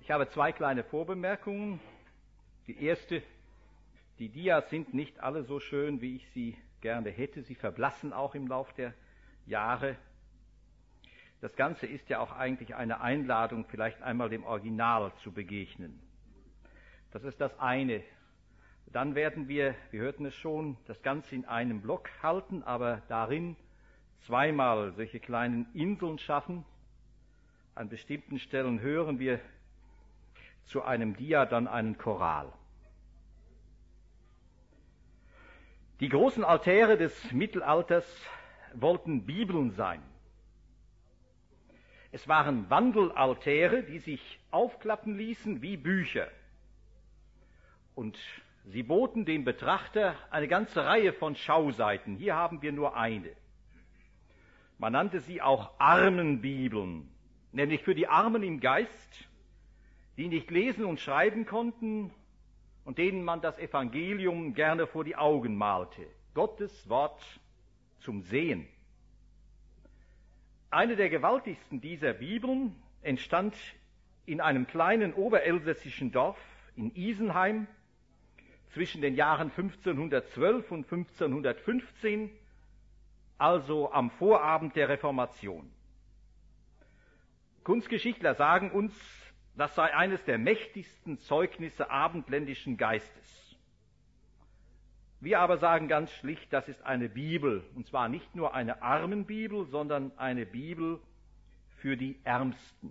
Ich habe zwei kleine Vorbemerkungen. Die erste, die Dias sind nicht alle so schön, wie ich sie gerne hätte. Sie verblassen auch im Lauf der Jahre. Das Ganze ist ja auch eigentlich eine Einladung, vielleicht einmal dem Original zu begegnen. Das ist das eine. Dann werden wir hörten es schon, das Ganze in einem Block halten, aber darin zweimal solche kleinen Inseln schaffen. An bestimmten Stellen hören wir zu einem Dia dann einen Choral. Die großen Altäre des Mittelalters wollten Bibeln sein. Es waren Wandelaltäre, die sich aufklappen ließen wie Bücher. Und sie boten dem Betrachter eine ganze Reihe von Schauseiten. Hier haben wir nur eine. Man nannte sie auch Armenbibeln, nämlich für die Armen im Geist, die nicht lesen und schreiben konnten und denen man das Evangelium gerne vor die Augen malte. Gottes Wort zum Sehen. Eine der gewaltigsten dieser Bibeln entstand in einem kleinen oberelsässischen Dorf in Isenheim zwischen den Jahren 1512 und 1515, also am Vorabend der Reformation. Kunstgeschichtler sagen uns, das sei eines der mächtigsten Zeugnisse abendländischen Geistes. Wir aber sagen ganz schlicht, das ist eine Bibel, und zwar nicht nur eine Armenbibel, sondern eine Bibel für die Ärmsten.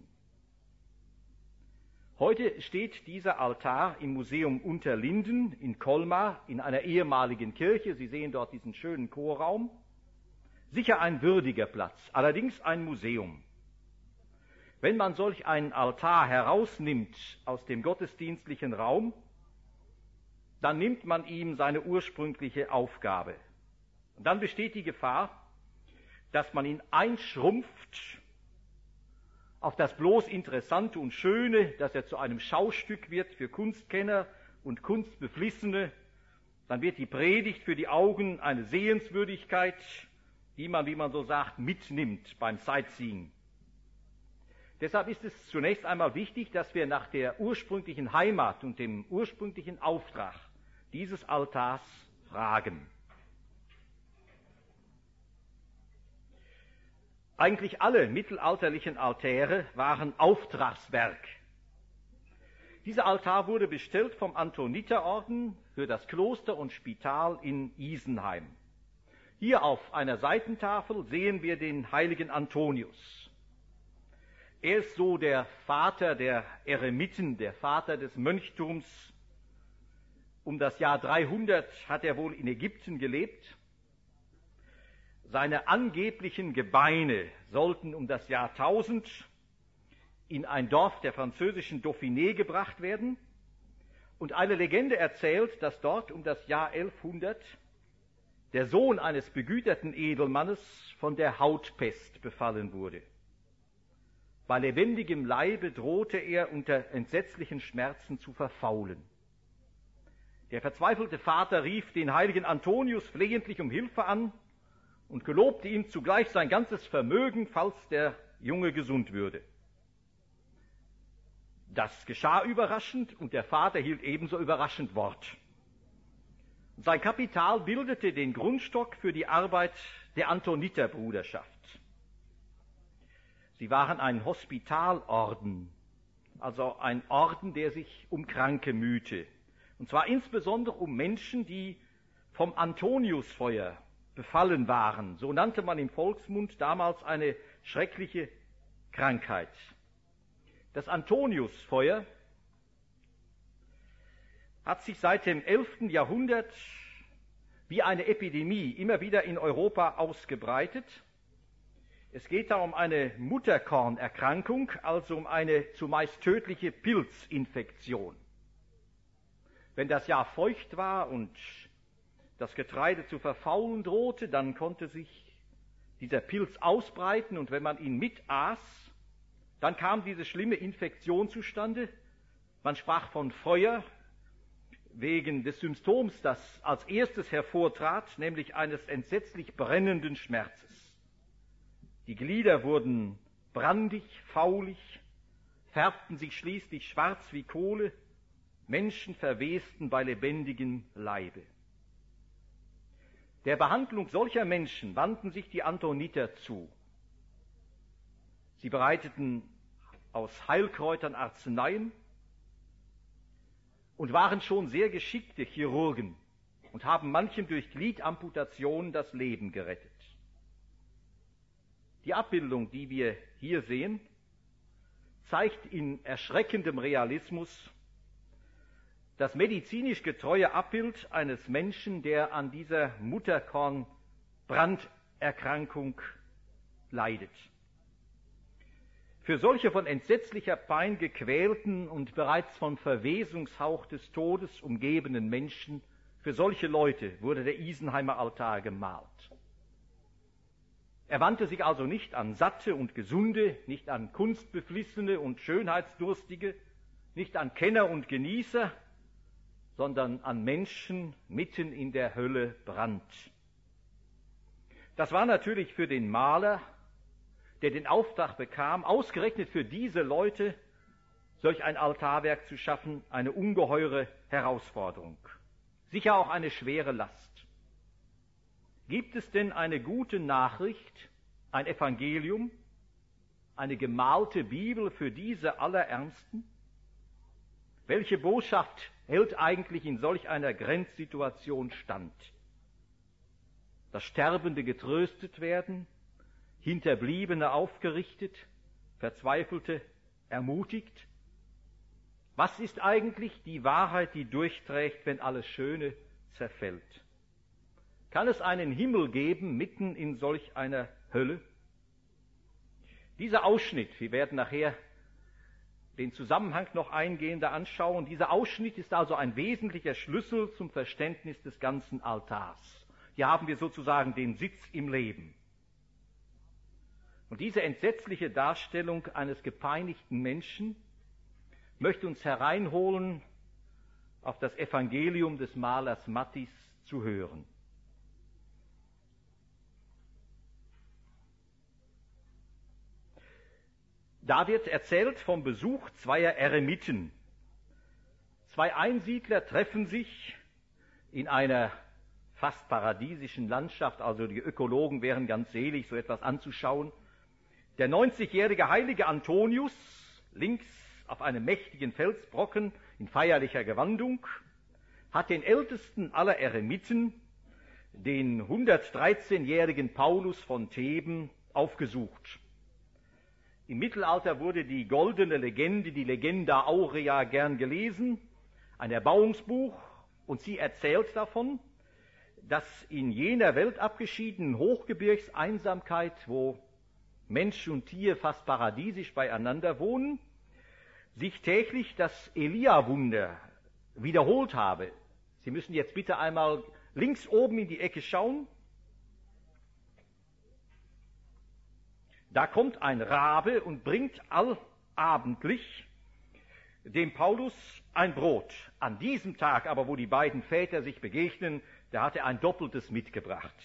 Heute steht dieser Altar im Museum Unterlinden in Colmar in einer ehemaligen Kirche. Sie sehen dort diesen schönen Chorraum. Sicher ein würdiger Platz, allerdings ein Museum. Wenn man solch einen Altar herausnimmt aus dem gottesdienstlichen Raum, dann nimmt man ihm seine ursprüngliche Aufgabe. Und dann besteht die Gefahr, dass man ihn einschrumpft auf das bloß Interessante und Schöne, dass er zu einem Schaustück wird für Kunstkenner und Kunstbeflissene. Dann wird die Predigt für die Augen eine Sehenswürdigkeit, die man, wie man so sagt, mitnimmt beim Sightseeing. Deshalb ist es zunächst einmal wichtig, dass wir nach der ursprünglichen Heimat und dem ursprünglichen Auftrag dieses Altars fragen. Eigentlich alle mittelalterlichen Altäre waren Auftragswerk. Dieser Altar wurde bestellt vom Antoniterorden für das Kloster und Spital in Isenheim. Hier auf einer Seitentafel sehen wir den heiligen Antonius. Er ist so der Vater der Eremiten, der Vater des Mönchtums. Um das Jahr 300 hat er wohl in Ägypten gelebt. Seine angeblichen Gebeine sollten um das Jahr 1000 in ein Dorf der französischen Dauphiné gebracht werden. Und eine Legende erzählt, dass dort um das Jahr 1100 der Sohn eines begüterten Edelmannes von der Hautpest befallen wurde. Bei lebendigem Leibe drohte er unter entsetzlichen Schmerzen zu verfaulen. Der verzweifelte Vater rief den heiligen Antonius flehentlich um Hilfe an und gelobte ihm zugleich sein ganzes Vermögen, falls der Junge gesund würde. Das geschah überraschend und der Vater hielt ebenso überraschend Wort. Sein Kapital bildete den Grundstock für die Arbeit der Antoniterbruderschaft. Sie waren ein Hospitalorden, also ein Orden, der sich um Kranke mühte. Und zwar insbesondere um Menschen, die vom Antoniusfeuer befallen waren. So nannte man im Volksmund damals eine schreckliche Krankheit. Das Antoniusfeuer hat sich seit dem 11. Jahrhundert wie eine Epidemie immer wieder in Europa ausgebreitet. Es geht da um eine Mutterkornerkrankung, also um eine zumeist tödliche Pilzinfektion. Wenn das Jahr feucht war und das Getreide zu verfaulen drohte, dann konnte sich dieser Pilz ausbreiten und wenn man ihn mitaß, dann kam diese schlimme Infektion zustande. Man sprach von Feuer wegen des Symptoms, das als erstes hervortrat, nämlich eines entsetzlich brennenden Schmerzes. Die Glieder wurden brandig, faulig, färbten sich schließlich schwarz wie Kohle, Menschen verwesten bei lebendigem Leibe. Der Behandlung solcher Menschen wandten sich die Antoniter zu. Sie bereiteten aus Heilkräutern Arzneien und waren schon sehr geschickte Chirurgen und haben manchem durch Gliedamputation das Leben gerettet. Die Abbildung, die wir hier sehen, zeigt in erschreckendem Realismus das medizinisch getreue Abbild eines Menschen, der an dieser Mutterkornbranderkrankung leidet. Für solche von entsetzlicher Pein gequälten und bereits vom Verwesungshauch des Todes umgebenen Menschen, für solche Leute wurde der Isenheimer Altar gemalt. Er wandte sich also nicht an Satte und Gesunde, nicht an Kunstbeflissene und Schönheitsdurstige, nicht an Kenner und Genießer, sondern an Menschen mitten in der Hölle Brand. Das war natürlich für den Maler, der den Auftrag bekam, ausgerechnet für diese Leute solch ein Altarwerk zu schaffen, eine ungeheure Herausforderung. Sicher auch eine schwere Last. Gibt es denn eine gute Nachricht, ein Evangelium, eine gemalte Bibel für diese Allerärmsten? Welche Botschaft hält eigentlich in solch einer Grenzsituation stand? Dass Sterbende getröstet werden, Hinterbliebene aufgerichtet, Verzweifelte ermutigt? Was ist eigentlich die Wahrheit, die durchträgt, wenn alles Schöne zerfällt? Kann es einen Himmel geben mitten in solch einer Hölle? Dieser Ausschnitt, wir werden nachher den Zusammenhang noch eingehender anschauen, dieser Ausschnitt ist also ein wesentlicher Schlüssel zum Verständnis des ganzen Altars. Hier haben wir sozusagen den Sitz im Leben. Und diese entsetzliche Darstellung eines gepeinigten Menschen möchte uns hereinholen, auf das Evangelium des Malers Matthis zu hören. Da wird erzählt vom Besuch zweier Eremiten. Zwei Einsiedler treffen sich in einer fast paradiesischen Landschaft, also die Ökologen wären ganz selig, so etwas anzuschauen. Der 90-jährige heilige Antonius, links auf einem mächtigen Felsbrocken in feierlicher Gewandung, hat den ältesten aller Eremiten, den 113-jährigen Paulus von Theben, aufgesucht. Im Mittelalter wurde die goldene Legende, die Legenda Aurea, gern gelesen, ein Erbauungsbuch, und sie erzählt davon, dass in jener weltabgeschiedenen Hochgebirgseinsamkeit, wo Mensch und Tier fast paradiesisch beieinander wohnen, sich täglich das Elia-Wunder wiederholt habe. Sie müssen jetzt bitte einmal links oben in die Ecke schauen. Da kommt ein Rabe und bringt allabendlich dem Paulus ein Brot. An diesem Tag aber, wo die beiden Väter sich begegnen, da hat er ein Doppeltes mitgebracht.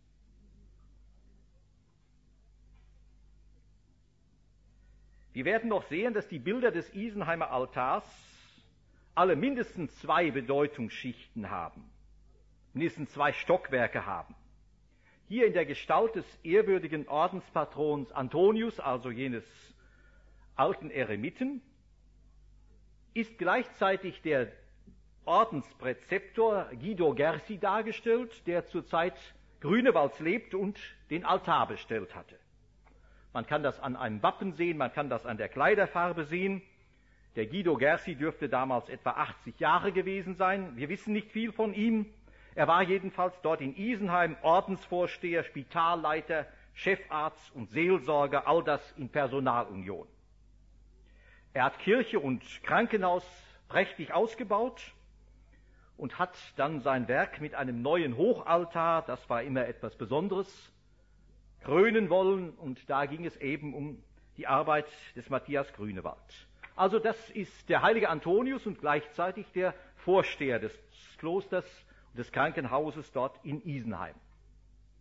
Wir werden noch sehen, dass die Bilder des Isenheimer Altars alle mindestens zwei Bedeutungsschichten haben, mindestens zwei Stockwerke haben. Hier in der Gestalt des ehrwürdigen Ordenspatrons Antonius, also jenes alten Eremiten, ist gleichzeitig der Ordenspräzeptor Guido Gersi dargestellt, der zur Zeit Grünewalds lebte und den Altar bestellt hatte. Man kann das an einem Wappen sehen, man kann das an der Kleiderfarbe sehen. Der Guido Gersi dürfte damals etwa 80 Jahre gewesen sein. Wir wissen nicht viel von ihm. Er war jedenfalls dort in Isenheim Ordensvorsteher, Spitalleiter, Chefarzt und Seelsorger, all das in Personalunion. Er hat Kirche und Krankenhaus prächtig ausgebaut und hat dann sein Werk mit einem neuen Hochaltar, das war immer etwas Besonderes, krönen wollen, und da ging es eben um die Arbeit des Matthias Grünewald. Also das ist der heilige Antonius und gleichzeitig der Vorsteher des Klosters, des Krankenhauses dort in Isenheim.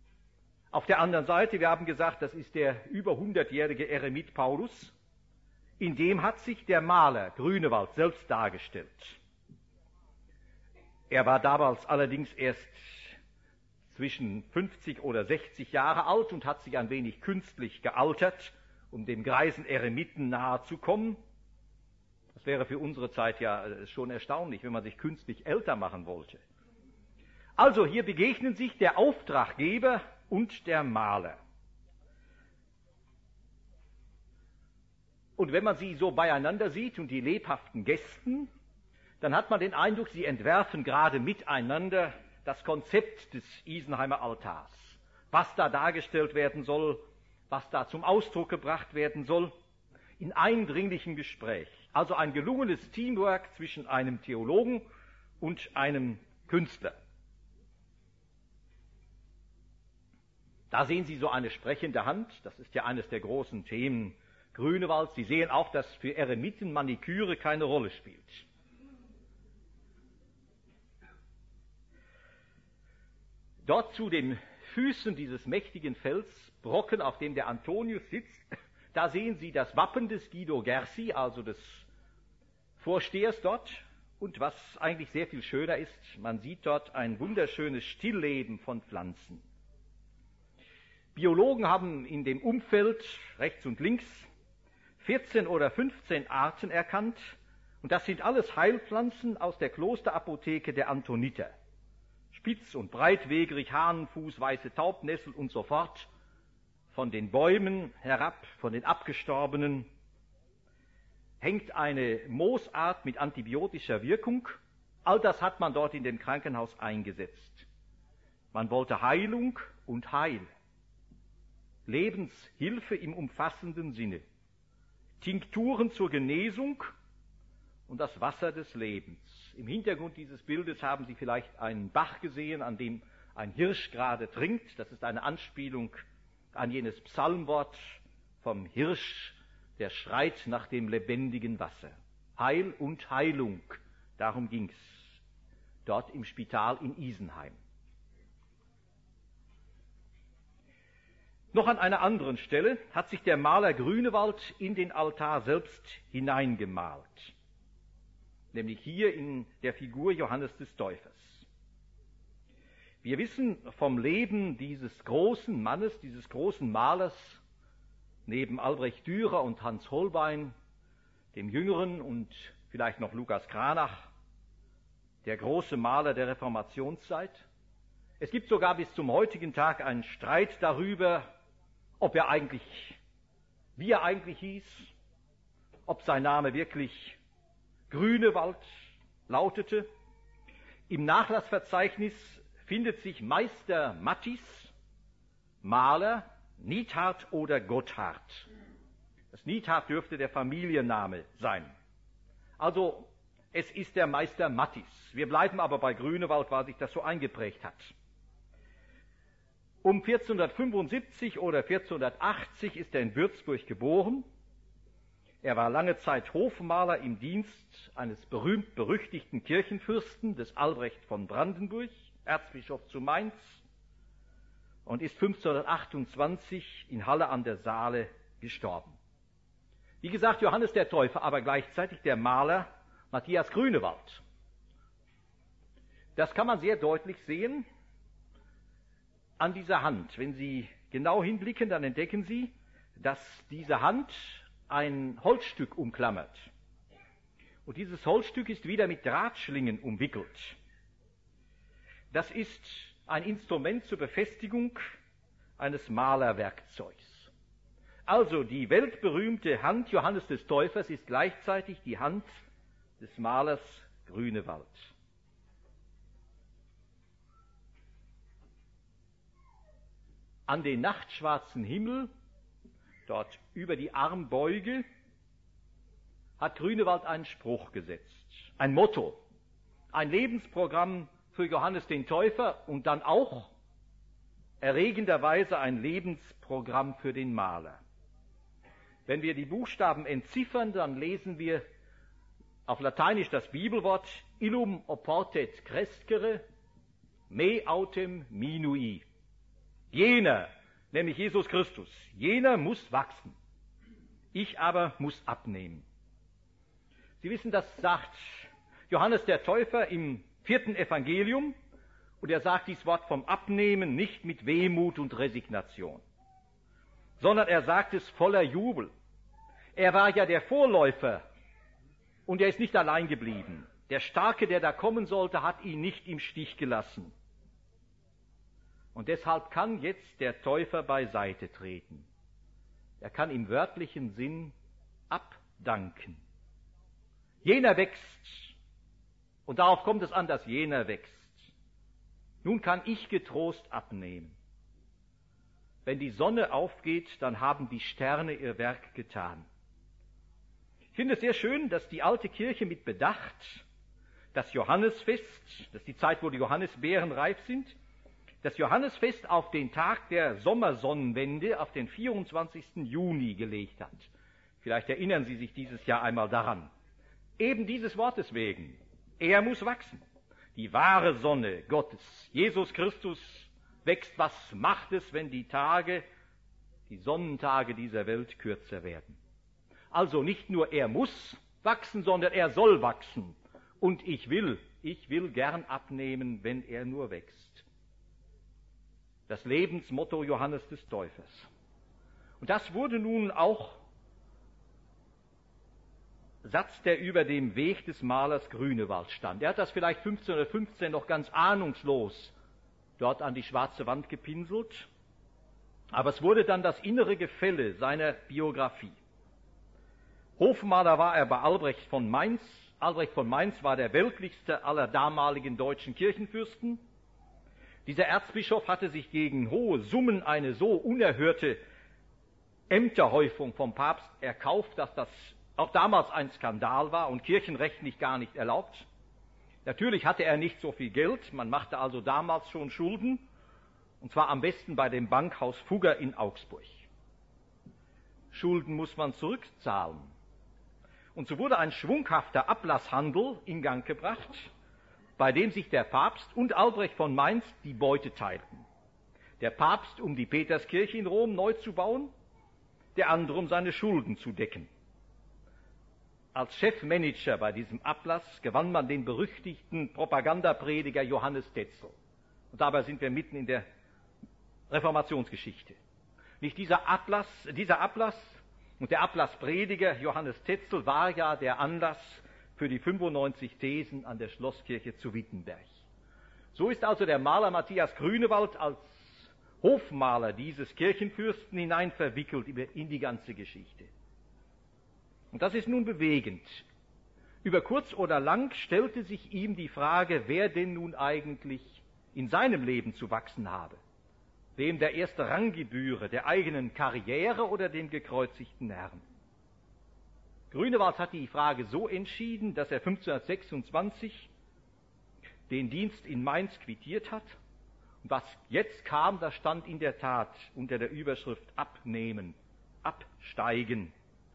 Auf der anderen Seite, wir haben gesagt, das ist der über 100-jährige Eremit Paulus. In dem hat sich der Maler Grünewald selbst dargestellt. Er war damals allerdings erst zwischen 50 oder 60 Jahre alt und hat sich ein wenig künstlich gealtert, um dem greisen Eremiten nahe zu kommen. Das wäre für unsere Zeit ja schon erstaunlich, wenn man sich künstlich älter machen wollte. Also hier begegnen sich der Auftraggeber und der Maler. Und wenn man sie so beieinander sieht und die lebhaften Gästen, dann hat man den Eindruck, sie entwerfen gerade miteinander das Konzept des Isenheimer Altars. Was da dargestellt werden soll, was da zum Ausdruck gebracht werden soll, in eindringlichem Gespräch. Also ein gelungenes Teamwork zwischen einem Theologen und einem Künstler. Da sehen Sie so eine sprechende Hand, das ist ja eines der großen Themen Grünewalds. Sie sehen auch, dass für Eremiten Maniküre keine Rolle spielt. Dort zu den Füßen dieses mächtigen Felsbrocken, auf dem der Antonius sitzt, da sehen Sie das Wappen des Guido Gersi, also des Vorstehers dort. Und was eigentlich sehr viel schöner ist, man sieht dort ein wunderschönes Stillleben von Pflanzen. Biologen haben in dem Umfeld rechts und links 14 oder 15 Arten erkannt, und das sind alles Heilpflanzen aus der Klosterapotheke der Antoniter. Spitz- und breitwegerig, Hahnenfuß, weiße Taubnessel und so fort, von den Bäumen herab, von den Abgestorbenen, hängt eine Moosart mit antibiotischer Wirkung. All das hat man dort in dem Krankenhaus eingesetzt. Man wollte Heilung und Heil. Lebenshilfe im umfassenden Sinne. Tinkturen zur Genesung und das Wasser des Lebens. Im Hintergrund dieses Bildes haben Sie vielleicht einen Bach gesehen, an dem ein Hirsch gerade trinkt. Das ist eine Anspielung an jenes Psalmwort vom Hirsch, der schreit nach dem lebendigen Wasser. Heil und Heilung, darum ging's dort im Spital in Isenheim. Noch an einer anderen Stelle hat sich der Maler Grünewald in den Altar selbst hineingemalt, nämlich hier in der Figur Johannes des Täufers. Wir wissen vom Leben dieses großen Mannes, dieses großen Malers, neben Albrecht Dürer und Hans Holbein, dem Jüngeren, und vielleicht noch Lukas Cranach, der große Maler der Reformationszeit. Es gibt sogar bis zum heutigen Tag einen Streit darüber, wie er eigentlich hieß, ob sein Name wirklich Grünewald lautete. Im Nachlassverzeichnis findet sich Meister Mattis, Maler, Niethard oder Gotthard. Das Niethard dürfte der Familienname sein. Also, es ist der Meister Mattis. Wir bleiben aber bei Grünewald, weil sich das so eingeprägt hat. Um 1475 oder 1480 ist er in Würzburg geboren. Er war lange Zeit Hofmaler im Dienst eines berühmt-berüchtigten Kirchenfürsten, des Albrecht von Brandenburg, Erzbischof zu Mainz, und ist 1528 in Halle an der Saale gestorben. Wie gesagt, Johannes der Täufer, aber gleichzeitig der Maler Matthias Grünewald. Das kann man sehr deutlich sehen an dieser Hand. Wenn Sie genau hinblicken, dann entdecken Sie, dass diese Hand ein Holzstück umklammert. Und dieses Holzstück ist wieder mit Drahtschlingen umwickelt. Das ist ein Instrument zur Befestigung eines Malerwerkzeugs. Also die weltberühmte Hand Johannes des Täufers ist gleichzeitig die Hand des Malers Grünewald. An den nachtschwarzen Himmel, dort über die Armbeuge, hat Grünewald einen Spruch gesetzt, ein Motto, ein Lebensprogramm für Johannes den Täufer und dann auch erregenderweise ein Lebensprogramm für den Maler. Wenn wir die Buchstaben entziffern, dann lesen wir auf Lateinisch das Bibelwort illum oportet crescere me autem minui. Jener, nämlich Jesus Christus, jener muss wachsen. Ich aber muss abnehmen. Sie wissen, das sagt Johannes der Täufer im 4. Evangelium, und er sagt dieses Wort vom Abnehmen nicht mit Wehmut und Resignation, sondern er sagt es voller Jubel. Er war ja der Vorläufer und er ist nicht allein geblieben. Der Starke, der da kommen sollte, hat ihn nicht im Stich gelassen. Und deshalb kann jetzt der Täufer beiseite treten. Er kann im wörtlichen Sinn abdanken. Jener wächst. Und darauf kommt es an, dass jener wächst. Nun kann ich getrost abnehmen. Wenn die Sonne aufgeht, dann haben die Sterne ihr Werk getan. Ich finde es sehr schön, dass die alte Kirche mit Bedacht das Johannesfest, das ist die Zeit, wo die Johannisbeeren reif sind, das Johannesfest auf den Tag der Sommersonnenwende, auf den 24. Juni gelegt hat. Vielleicht erinnern Sie sich dieses Jahr einmal daran. Eben dieses Wortes wegen. Er muss wachsen. Die wahre Sonne Gottes, Jesus Christus, wächst. Was macht es, wenn die Sonnentage dieser Welt kürzer werden? Also nicht nur er muss wachsen, sondern er soll wachsen. Und ich will gern abnehmen, wenn er nur wächst. Das Lebensmotto Johannes des Täufers. Und das wurde nun auch Satz, der über dem Weg des Malers Grünewald stand. Er hat das vielleicht 1515 noch ganz ahnungslos dort an die schwarze Wand gepinselt, aber es wurde dann das innere Gefälle seiner Biografie. Hofmaler war er bei Albrecht von Mainz. Albrecht von Mainz war der weltlichste aller damaligen deutschen Kirchenfürsten. Dieser Erzbischof hatte sich gegen hohe Summen eine so unerhörte Ämterhäufung vom Papst erkauft, dass das auch damals ein Skandal war und kirchenrechtlich gar nicht erlaubt. Natürlich hatte er nicht so viel Geld, man machte also damals schon Schulden, und zwar am besten bei dem Bankhaus Fugger in Augsburg. Schulden muss man zurückzahlen. Und so wurde ein schwunghafter Ablasshandel in Gang gebracht, bei dem sich der Papst und Albrecht von Mainz die Beute teilten. Der Papst, um die Peterskirche in Rom neu zu bauen, der andere, um seine Schulden zu decken. Als Chefmanager bei diesem Ablass gewann man den berüchtigten Propagandaprediger Johannes Tetzel. Und dabei sind wir mitten in der Reformationsgeschichte. Nicht dieser Ablass und der Ablassprediger Johannes Tetzel war ja der Anlass für die 95 Thesen an der Schlosskirche zu Wittenberg. So ist also der Maler Matthias Grünewald als Hofmaler dieses Kirchenfürsten hinein verwickelt in die ganze Geschichte. Und das ist nun bewegend. Über kurz oder lang stellte sich ihm die Frage, wer denn nun eigentlich in seinem Leben zu wachsen habe. Wem der erste Rang gebühre, der eigenen Karriere oder dem gekreuzigten Herrn. Grünewald hat die Frage so entschieden, dass er 1526 den Dienst in Mainz quittiert hat. Und was jetzt kam, das stand in der Tat unter der Überschrift Abnehmen, Absteigen.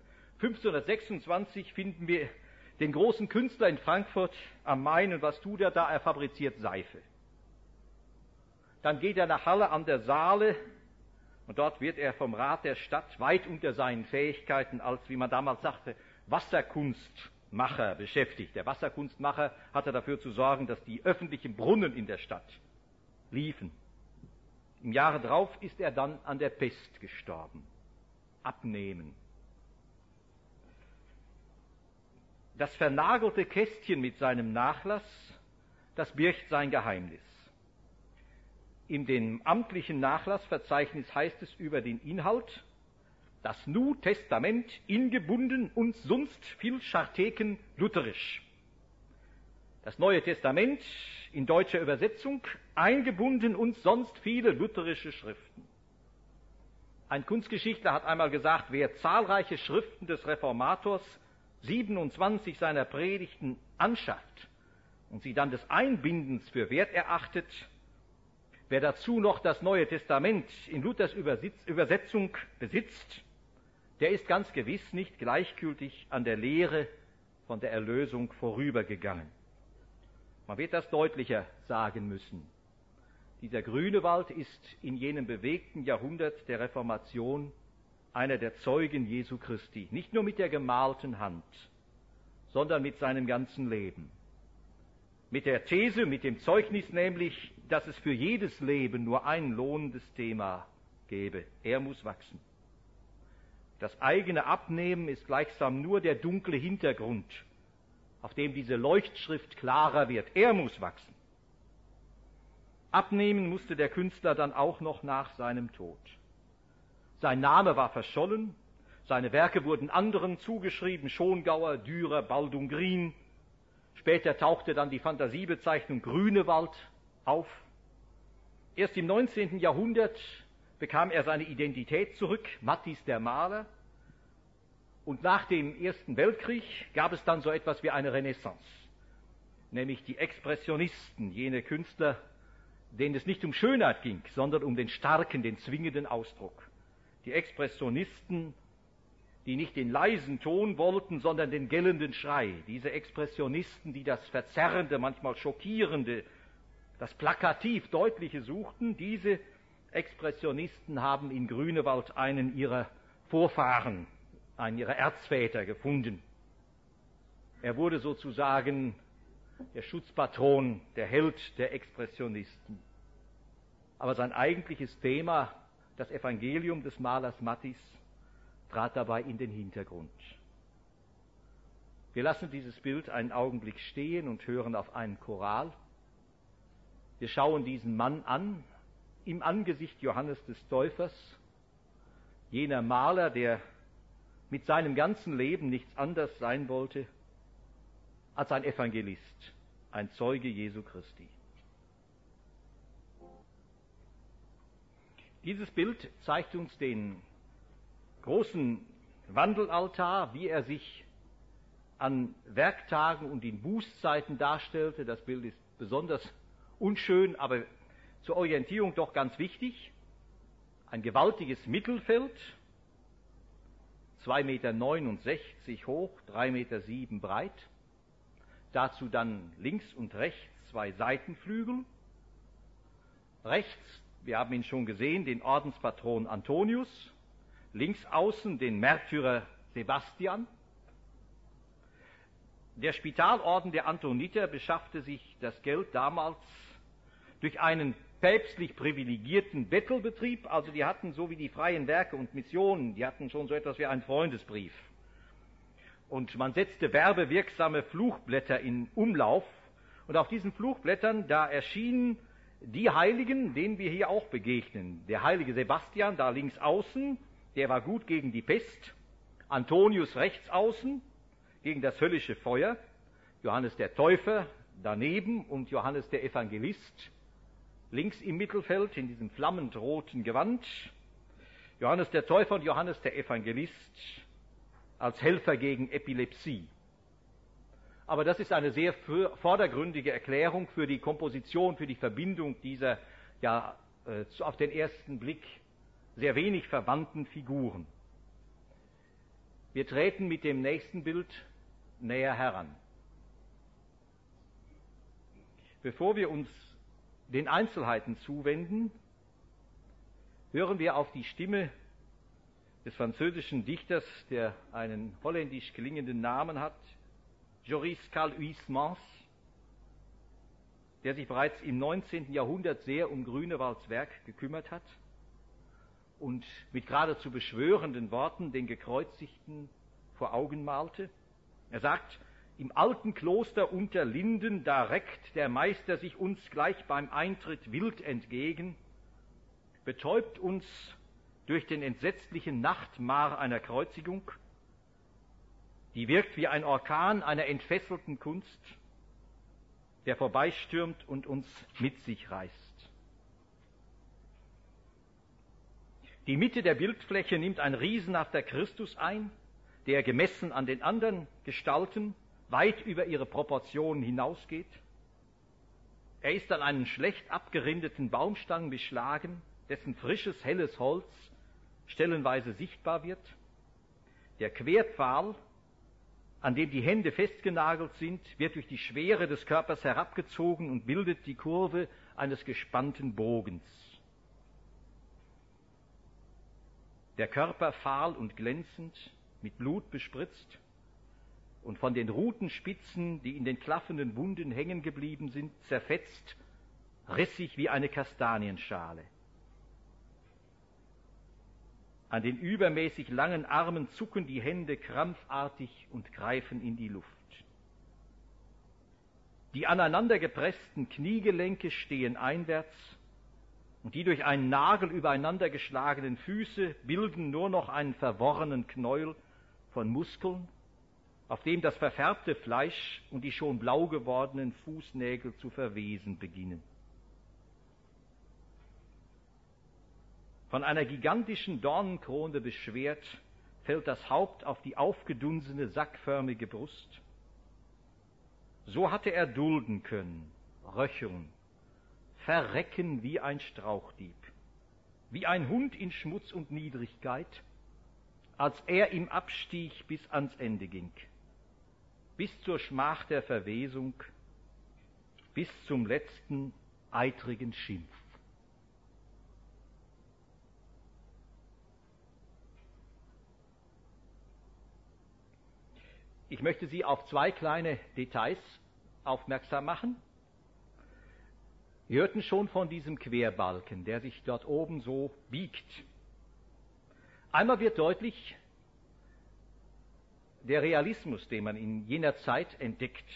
1526 finden wir den großen Künstler in Frankfurt am Main, und was tut er da? Er fabriziert Seife. Dann geht er nach Halle an der Saale, und dort wird er vom Rat der Stadt weit unter seinen Fähigkeiten als, wie man damals sagte, Wasserkunstmacher beschäftigt. Der Wasserkunstmacher hatte dafür zu sorgen, dass die öffentlichen Brunnen in der Stadt liefen. Im Jahre drauf ist er dann an der Pest gestorben. Abnehmen. Das vernagelte Kästchen mit seinem Nachlass, das birgt sein Geheimnis. In dem amtlichen Nachlassverzeichnis heißt es über den Inhalt: Das Nu Testament ingebunden und sonst viel Scharteken lutherisch. Das Neue Testament in deutscher Übersetzung eingebunden und sonst viele lutherische Schriften. Ein Kunstgeschichtler hat einmal gesagt, wer zahlreiche Schriften des Reformators 27 seiner Predigten anschafft und sie dann des Einbindens für wert erachtet, wer dazu noch das Neue Testament in Luthers Übersetzung besitzt, der ist ganz gewiss nicht gleichgültig an der Lehre von der Erlösung vorübergegangen. Man wird das deutlicher sagen müssen. Dieser Grünewald ist in jenem bewegten Jahrhundert der Reformation einer der Zeugen Jesu Christi, nicht nur mit der gemalten Hand, sondern mit seinem ganzen Leben. Mit der These, mit dem Zeugnis nämlich, dass es für jedes Leben nur ein lohnendes Thema gäbe. Er muss wachsen. Das eigene Abnehmen ist gleichsam nur der dunkle Hintergrund, auf dem diese Leuchtschrift klarer wird. Er muss wachsen. Abnehmen musste der Künstler dann auch noch nach seinem Tod. Sein Name war verschollen, seine Werke wurden anderen zugeschrieben, Schongauer, Dürer, Baldung-Grien. Später tauchte dann die Fantasiebezeichnung Grünewald auf. Erst im 19. Jahrhundert bekam er seine Identität zurück, Matthis der Maler. Und nach dem Ersten Weltkrieg gab es dann so etwas wie eine Renaissance, nämlich die Expressionisten, jene Künstler, denen es nicht um Schönheit ging, sondern um den starken, den zwingenden Ausdruck. Die Expressionisten, die nicht den leisen Ton wollten, sondern den gellenden Schrei. Diese Expressionisten, die das Verzerrende, manchmal Schockierende, das plakativ Deutliche suchten, diese Expressionisten haben in Grünewald einen ihrer Vorfahren, einen ihrer Erzväter gefunden. Er wurde sozusagen der Schutzpatron, der Held der Expressionisten. Aber sein eigentliches Thema, das Evangelium des Malers Matthis, trat dabei in den Hintergrund. Wir lassen dieses Bild einen Augenblick stehen und hören auf einen Choral. Wir schauen diesen Mann an, im Angesicht Johannes des Täufers, jener Maler, der mit seinem ganzen Leben nichts anderes sein wollte als ein Evangelist, ein Zeuge Jesu Christi. Dieses Bild zeigt uns den großen Wandelaltar, wie er sich an Werktagen und in Bußzeiten darstellte. Das Bild ist besonders unschön, aber zur Orientierung doch ganz wichtig. Ein gewaltiges Mittelfeld, 2,69 Meter hoch, 3,7 Meter breit. Dazu dann links und rechts zwei Seitenflügel. Rechts, wir haben ihn schon gesehen, den Ordenspatron Antonius. Links außen den Märtyrer Sebastian. Der Spitalorden der Antoniter beschaffte sich das Geld damals durch einen päpstlich privilegierten Bettelbetrieb. Also die hatten, so wie die Freien Werke und Missionen, die hatten schon so etwas wie einen Freundesbrief. Und man setzte werbewirksame Fluchblätter in Umlauf. Und auf diesen Fluchblättern, da erschienen die Heiligen, denen wir hier auch begegnen. Der heilige Sebastian, da links außen, der war gut gegen die Pest. Antonius rechts außen, gegen das höllische Feuer. Johannes der Täufer daneben und Johannes der Evangelist links im Mittelfeld in diesem flammend roten Gewand. Johannes der Täufer und Johannes der Evangelist als Helfer gegen Epilepsie. Aber das ist eine sehr vordergründige Erklärung für die Komposition, für die Verbindung dieser auf den ersten Blick sehr wenig verwandten Figuren. Wir treten mit dem nächsten Bild näher heran. Bevor wir uns den Einzelheiten zuwenden, hören wir auf die Stimme des französischen Dichters, der einen holländisch klingenden Namen hat, Joris Carl Huysmans, der sich bereits im 19. Jahrhundert sehr um Grünewalds Werk gekümmert hat und mit geradezu beschwörenden Worten den Gekreuzigten vor Augen malte. Er sagt, im alten Kloster unter Linden, da reckt der Meister sich uns gleich beim Eintritt wild entgegen, betäubt uns durch den entsetzlichen Nachtmar einer Kreuzigung, die wirkt wie ein Orkan einer entfesselten Kunst, der vorbeistürmt und uns mit sich reißt. Die Mitte der Bildfläche nimmt ein riesenhafter Christus ein, der gemessen an den anderen Gestalten weit über ihre Proportionen hinausgeht. Er ist an einen schlecht abgerindeten Baumstamm beschlagen, dessen frisches, helles Holz stellenweise sichtbar wird. Der Querpfahl, an dem die Hände festgenagelt sind, wird durch die Schwere des Körpers herabgezogen und bildet die Kurve eines gespannten Bogens. der Körper fahl und glänzend, mit Blut bespritzt, und von den Rutenspitzen, die in den klaffenden Wunden hängen geblieben sind, zerfetzt, rissig wie eine Kastanienschale. An den übermäßig langen Armen zucken die Hände krampfartig und greifen in die Luft. Die aneinandergepressten Kniegelenke stehen einwärts, und die durch einen Nagel übereinander geschlagenen Füße bilden nur noch einen verworrenen Knäuel von Muskeln, auf dem das verfärbte Fleisch und die schon blau gewordenen Fußnägel zu verwesen beginnen. Von einer gigantischen Dornenkrone beschwert, fällt das Haupt auf die aufgedunsene, sackförmige Brust. So hatte er dulden können, röcheln, verrecken wie ein Strauchdieb, wie ein Hund in Schmutz und Niedrigkeit, als er im Abstieg bis ans Ende ging, bis zur Schmach der Verwesung, bis zum letzten eitrigen Schimpf. Ich möchte Sie auf zwei kleine Details aufmerksam machen. Wir hörten schon von diesem Querbalken, der sich dort oben so biegt. Einmal wird deutlich, der Realismus, den man in jener Zeit entdeckt.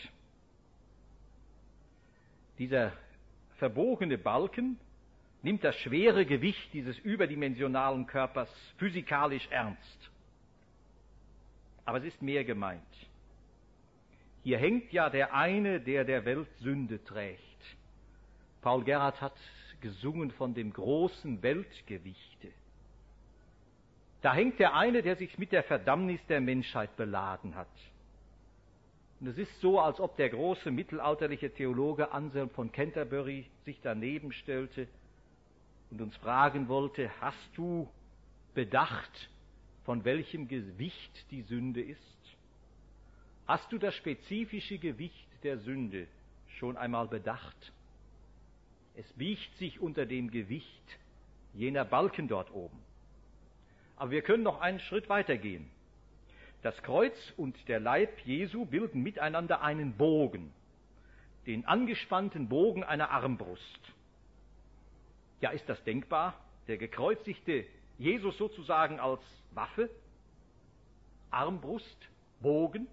Dieser verbogene Balken nimmt das schwere Gewicht dieses überdimensionalen Körpers physikalisch ernst. Aber es ist mehr gemeint. Hier hängt ja der eine, der der Welt Sünde trägt. Paul Gerhardt hat gesungen von dem großen Weltgewichte. Da hängt der eine, der sich mit der Verdammnis der Menschheit beladen hat. Und es ist so, als ob der große mittelalterliche Theologe Anselm von Canterbury sich daneben stellte und uns fragen wollte, hast du bedacht, von welchem Gewicht die Sünde ist? Hast du das spezifische Gewicht der Sünde schon einmal bedacht? Es biegt sich unter dem Gewicht jener Balken dort oben. Aber wir können noch einen Schritt weitergehen. Das Kreuz und der Leib Jesu bilden miteinander einen Bogen, den angespannten Bogen einer Armbrust. Ja, ist das denkbar? Der gekreuzigte Jesus sozusagen als Waffe, Armbrust, Bogen.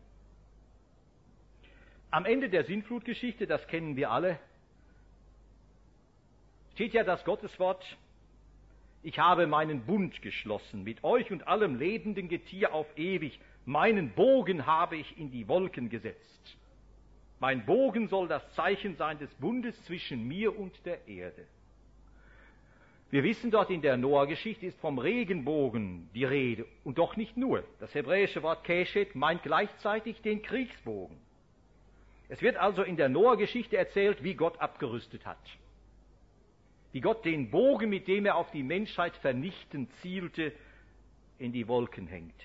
Am Ende der Sintflutgeschichte, das kennen wir alle, steht ja das Gotteswort, ich habe meinen Bund geschlossen mit euch und allem lebenden Getier auf ewig, meinen Bogen habe ich in die Wolken gesetzt. Mein Bogen soll das Zeichen sein des Bundes zwischen mir und der Erde. Wir wissen, dort in der Noah-Geschichte ist vom Regenbogen die Rede, und doch nicht nur. Das hebräische Wort Keshet meint gleichzeitig den Kriegsbogen. Es wird also in der Noah-Geschichte erzählt, wie Gott abgerüstet hat. Wie Gott den Bogen, mit dem er auf die Menschheit vernichtend zielte, in die Wolken hängte.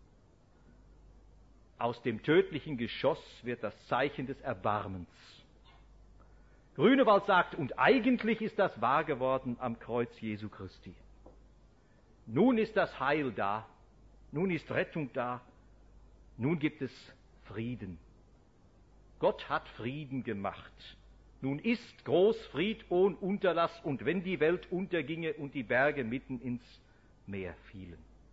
Aus dem tödlichen Geschoss wird das Zeichen des Erbarmens. Grünewald sagt, und eigentlich ist das wahr geworden am Kreuz Jesu Christi. Nun ist das Heil da, nun ist Rettung da, nun gibt es Frieden. Gott hat Frieden gemacht. Nun ist Großfried ohne Unterlass, und wenn die Welt unterginge und die Berge mitten ins Meer fielen.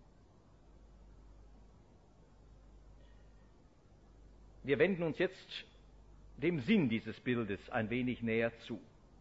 Wir wenden uns jetzt dem Sinn dieses Bildes ein wenig näher zu.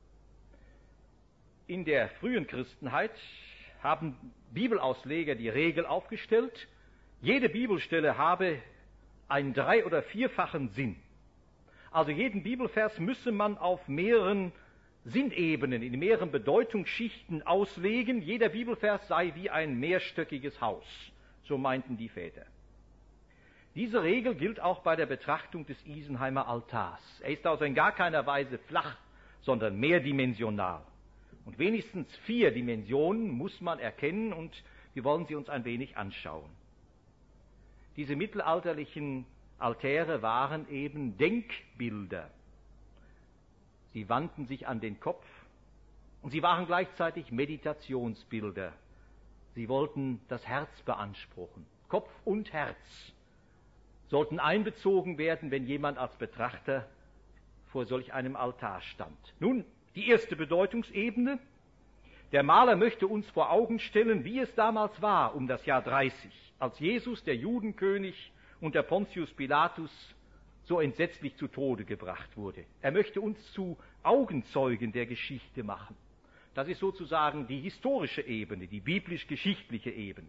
In der frühen Christenheit haben Bibelausleger die Regel aufgestellt, jede Bibelstelle habe einen 3- oder 4-fachen Sinn. Also jeden Bibelvers müsse man auf mehreren Sinnebenen, in mehreren Bedeutungsschichten auslegen. Jeder Bibelvers sei wie ein mehrstöckiges Haus, so meinten die Väter. Diese Regel gilt auch bei der Betrachtung des Isenheimer Altars. Er ist also in gar keiner Weise flach, sondern mehrdimensional. Und wenigstens 4 Dimensionen muss man erkennen, und wir wollen sie uns ein wenig anschauen. Diese mittelalterlichen Altäre waren eben Denkbilder. Sie wandten sich an den Kopf und sie waren gleichzeitig Meditationsbilder. Sie wollten das Herz beanspruchen. Kopf und Herz sollten einbezogen werden, wenn jemand als Betrachter vor solch einem Altar stand. Nun, die erste Bedeutungsebene. Der Maler möchte uns vor Augen stellen, wie es damals war, um das Jahr 30, als Jesus, der Judenkönig, unter Pontius Pilatus so entsetzlich zu Tode gebracht wurde. Er möchte uns zu Augenzeugen der Geschichte machen. Das ist sozusagen die historische Ebene, die biblisch-geschichtliche Ebene.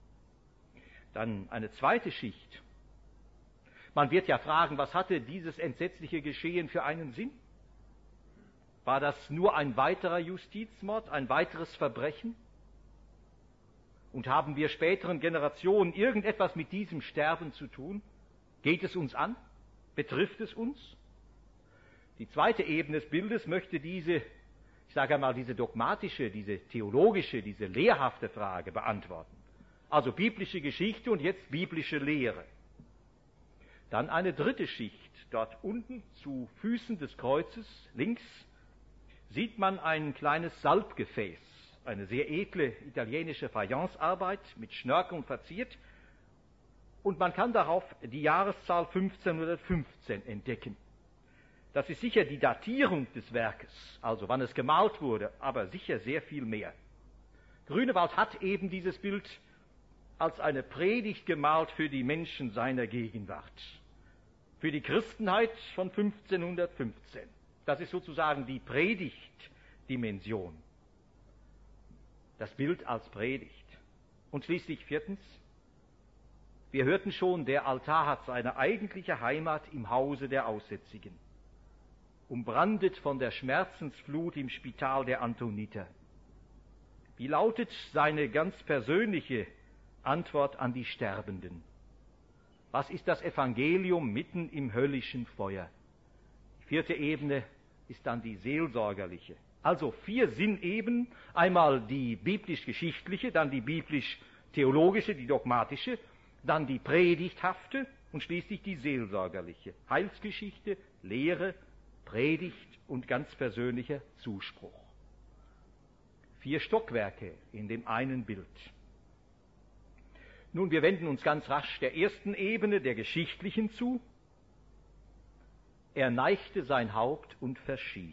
Dann eine zweite Schicht. Man wird ja fragen, was hatte dieses entsetzliche Geschehen für einen Sinn? War das nur ein weiterer Justizmord, ein weiteres Verbrechen? Und haben wir späteren Generationen irgendetwas mit diesem Sterben zu tun? Geht es uns an? Betrifft es uns? Die zweite Ebene des Bildes möchte diese, ich sage einmal, diese dogmatische, diese theologische, diese lehrhafte Frage beantworten. Also biblische Geschichte und jetzt biblische Lehre. Dann eine dritte Schicht. Dort unten zu Füßen des Kreuzes, links, sieht man ein kleines Salbgefäß, eine sehr edle italienische Fayencearbeit mit Schnörkeln verziert. Und man kann darauf die Jahreszahl 1515 entdecken. Das ist sicher die Datierung des Werkes, also wann es gemalt wurde, aber sicher sehr viel mehr. Grünewald hat eben dieses Bild als eine Predigt gemalt für die Menschen seiner Gegenwart, für die Christenheit von 1515. Das ist sozusagen die Predigtdimension, das Bild als Predigt. Und schließlich viertens, wir hörten schon, der Altar hat seine eigentliche Heimat im Hause der Aussätzigen, umbrandet von der Schmerzensflut im Spital der Antoniter. Wie lautet seine ganz persönliche Antwort an die Sterbenden? Was ist das Evangelium mitten im höllischen Feuer? Die vierte Ebene ist dann die seelsorgerliche. Also 4 Sinnebenen, einmal die biblisch-geschichtliche, dann die biblisch-theologische, die dogmatische, dann die predigthafte und schließlich die seelsorgerliche. Heilsgeschichte, Lehre, Predigt und ganz persönlicher Zuspruch. 4 Stockwerke in dem einen Bild. Nun, wir wenden uns ganz rasch der ersten Ebene, der geschichtlichen, zu. Er neigte sein Haupt und verschied.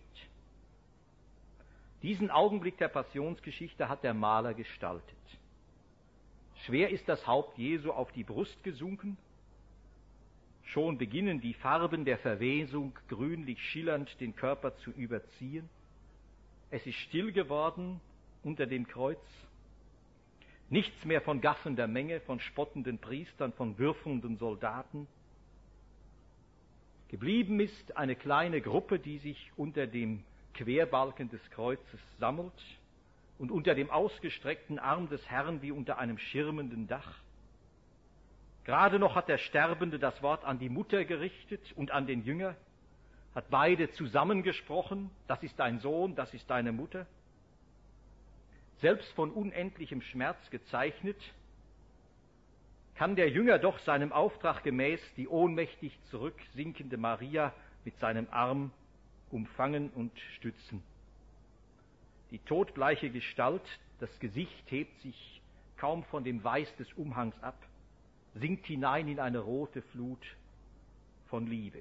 Diesen Augenblick der Passionsgeschichte hat der Maler gestaltet. Schwer ist das Haupt Jesu auf die Brust gesunken. Schon beginnen die Farben der Verwesung grünlich schillernd den Körper zu überziehen. Es ist still geworden unter dem Kreuz. Nichts mehr von gaffender Menge, von spottenden Priestern, von würfelnden Soldaten. Geblieben ist eine kleine Gruppe, die sich unter dem Querbalken des Kreuzes sammelt und unter dem ausgestreckten Arm des Herrn wie unter einem schirmenden Dach. Gerade noch hat der Sterbende das Wort an die Mutter gerichtet und an den Jünger, hat beide zusammengesprochen, das ist dein Sohn, das ist deine Mutter. Selbst von unendlichem Schmerz gezeichnet, kann der Jünger doch seinem Auftrag gemäß die ohnmächtig zurücksinkende Maria mit seinem Arm umfangen und stützen. Die todbleiche Gestalt, das Gesicht hebt sich kaum von dem Weiß des Umhangs ab, sinkt hinein in eine rote Flut von Liebe.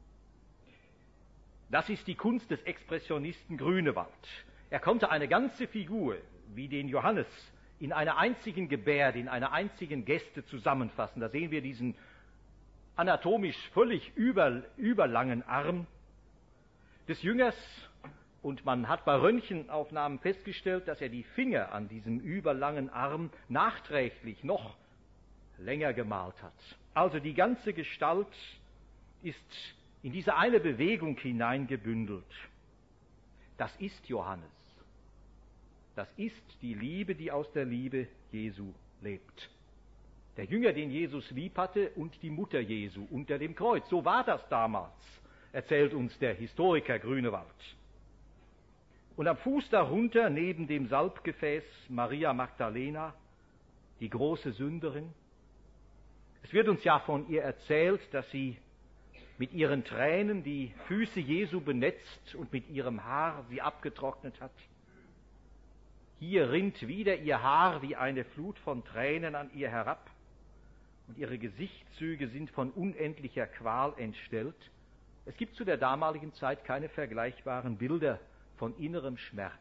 Das ist die Kunst des Expressionisten Grünewald. Er konnte eine ganze Figur, wie den Johannes, in einer einzigen Gebärde, in einer einzigen Geste zusammenfassen. Da sehen wir diesen anatomisch völlig überlangen Arm des Jüngers, und man hat bei Röntgenaufnahmen festgestellt, dass er die Finger an diesem überlangen Arm nachträglich noch länger gemalt hat. Also die ganze Gestalt ist in diese eine Bewegung hineingebündelt. Das ist Johannes. Das ist die Liebe, die aus der Liebe Jesu lebt. Der Jünger, den Jesus lieb hatte, und die Mutter Jesu unter dem Kreuz. So war das damals, erzählt uns der Historiker Grünewald. Und am Fuß darunter, neben dem Salbgefäß, Maria Magdalena, die große Sünderin. Es wird uns ja von ihr erzählt, dass sie mit ihren Tränen die Füße Jesu benetzt und mit ihrem Haar sie abgetrocknet hat. Hier rinnt wieder ihr Haar wie eine Flut von Tränen an ihr herab, und ihre Gesichtszüge sind von unendlicher Qual entstellt. Es gibt zu der damaligen Zeit keine vergleichbaren Bilder von innerem Schmerz.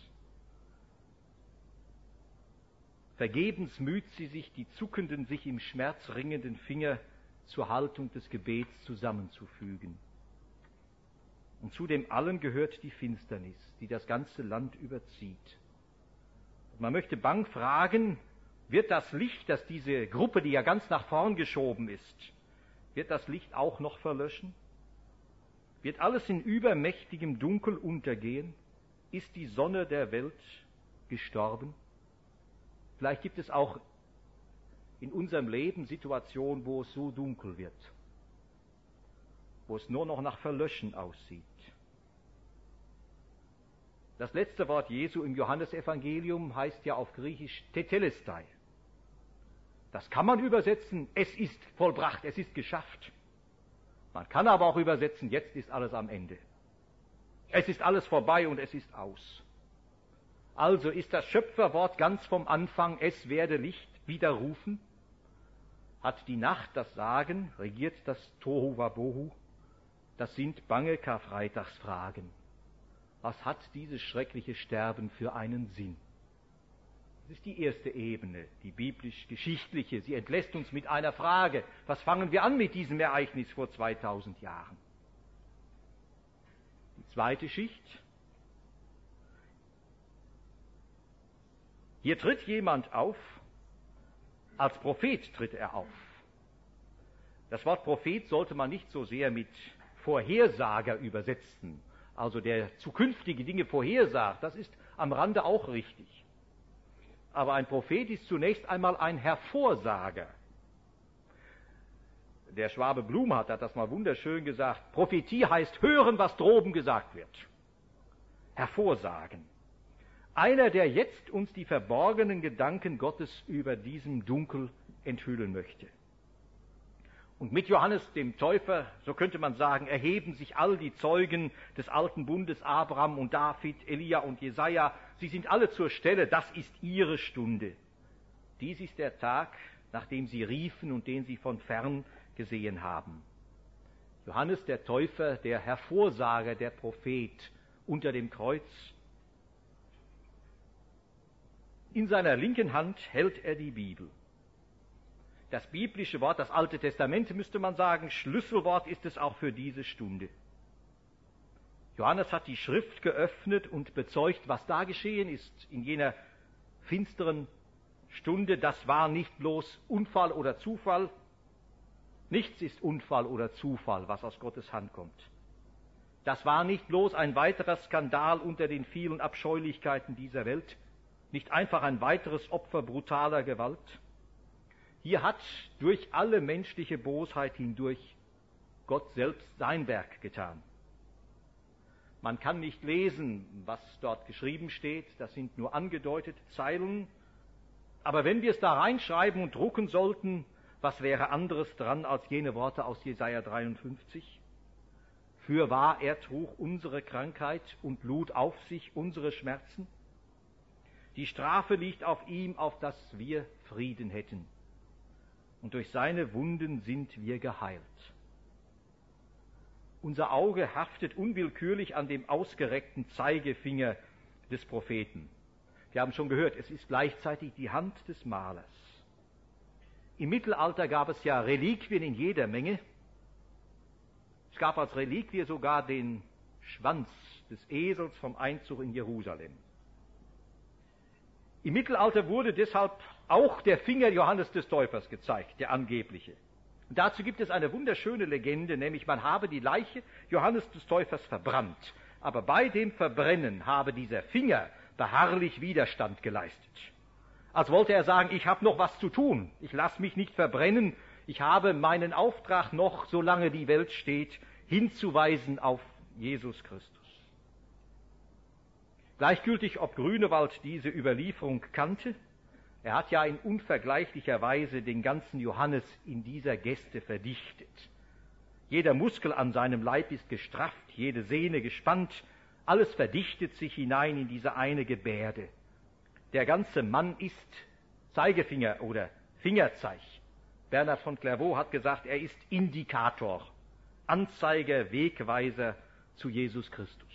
Vergebens müht sie sich, die zuckenden, sich im Schmerz ringenden Finger zur Haltung des Gebets zusammenzufügen. Und zu dem allen gehört die Finsternis, die das ganze Land überzieht. Und man möchte bang fragen, wird das Licht, das diese Gruppe, die ja ganz nach vorn geschoben ist, wird das Licht auch noch verlöschen? Wird alles in übermächtigem Dunkel untergehen? Ist die Sonne der Welt gestorben? Vielleicht gibt es auch in unserem Leben Situationen, wo es so dunkel wird, wo es nur noch nach Verlöschen aussieht. Das letzte Wort Jesu im Johannesevangelium heißt ja auf Griechisch Tetelestai. Das kann man übersetzen, es ist vollbracht, es ist geschafft. Man kann aber auch übersetzen, jetzt ist alles am Ende. Es ist alles vorbei und es ist aus. Also ist das Schöpferwort ganz vom Anfang, es werde Licht, widerrufen. Hat die Nacht das Sagen, regiert das Tohu Wabohu. Das sind bange Karfreitagsfragen. Was hat dieses schreckliche Sterben für einen Sinn? Das ist die erste Ebene, die biblisch-geschichtliche. Sie entlässt uns mit einer Frage. Was fangen wir an mit diesem Ereignis vor 2000 Jahren? Die zweite Schicht. Hier tritt jemand auf, als Prophet tritt er auf. Das Wort Prophet sollte man nicht so sehr mit Vorhersager übersetzen, also der zukünftige Dinge vorhersagt, das ist am Rande auch richtig. Aber ein Prophet ist zunächst einmal ein Hervorsager. Der Schwabe Blumhardt hat das mal wunderschön gesagt, Prophetie heißt hören, was droben gesagt wird. Hervorsagen. Einer, der jetzt uns die verborgenen Gedanken Gottes über diesem Dunkel enthüllen möchte. Und mit Johannes dem Täufer, so könnte man sagen, erheben sich all die Zeugen des alten Bundes, Abraham und David, Elia und Jesaja. Sie sind alle zur Stelle, das ist ihre Stunde. Dies ist der Tag, nach dem sie riefen und den sie von fern gesehen haben. Johannes der Täufer, der Hervorsager, der Prophet unter dem Kreuz. In seiner linken Hand hält er die Bibel. Das biblische Wort, das Alte Testament, müsste man sagen, Schlüsselwort ist es auch für diese Stunde. Johannes hat die Schrift geöffnet und bezeugt, was da geschehen ist in jener finsteren Stunde. Das war nicht bloß Unfall oder Zufall. Nichts ist Unfall oder Zufall, was aus Gottes Hand kommt. Das war nicht bloß ein weiterer Skandal unter den vielen Abscheulichkeiten dieser Welt, nicht einfach ein weiteres Opfer brutaler Gewalt. Hier hat durch alle menschliche Bosheit hindurch Gott selbst sein Werk getan. Man kann nicht lesen, was dort geschrieben steht, das sind nur angedeutete Zeilen. Aber wenn wir es da reinschreiben und drucken sollten, was wäre anderes dran als jene Worte aus Jesaja 53? Fürwahr, er trug unsere Krankheit und lud auf sich unsere Schmerzen. Die Strafe liegt auf ihm, auf dass wir Frieden hätten. Und durch seine Wunden sind wir geheilt. Unser Auge haftet unwillkürlich an dem ausgereckten Zeigefinger des Propheten. Wir haben schon gehört, es ist gleichzeitig die Hand des Malers. Im Mittelalter gab es ja Reliquien in jeder Menge. Es gab als Reliquie sogar den Schwanz des Esels vom Einzug in Jerusalem. Im Mittelalter wurde deshalb auch der Finger Johannes des Täufers gezeigt, der angebliche. Und dazu gibt es eine wunderschöne Legende, nämlich man habe die Leiche Johannes des Täufers verbrannt, aber bei dem Verbrennen habe dieser Finger beharrlich Widerstand geleistet. Als wollte er sagen, ich habe noch was zu tun, ich lasse mich nicht verbrennen, ich habe meinen Auftrag noch, solange die Welt steht, hinzuweisen auf Jesus Christus. Gleichgültig, ob Grünewald diese Überlieferung kannte, er hat ja in unvergleichlicher Weise den ganzen Johannes in dieser Geste verdichtet. Jeder Muskel an seinem Leib ist gestrafft, jede Sehne gespannt, alles verdichtet sich hinein in diese eine Gebärde. der ganze Mann ist Zeigefinger oder Fingerzeig. Bernhard von Clairvaux hat gesagt, er ist Indikator, Anzeiger, Wegweiser zu Jesus Christus.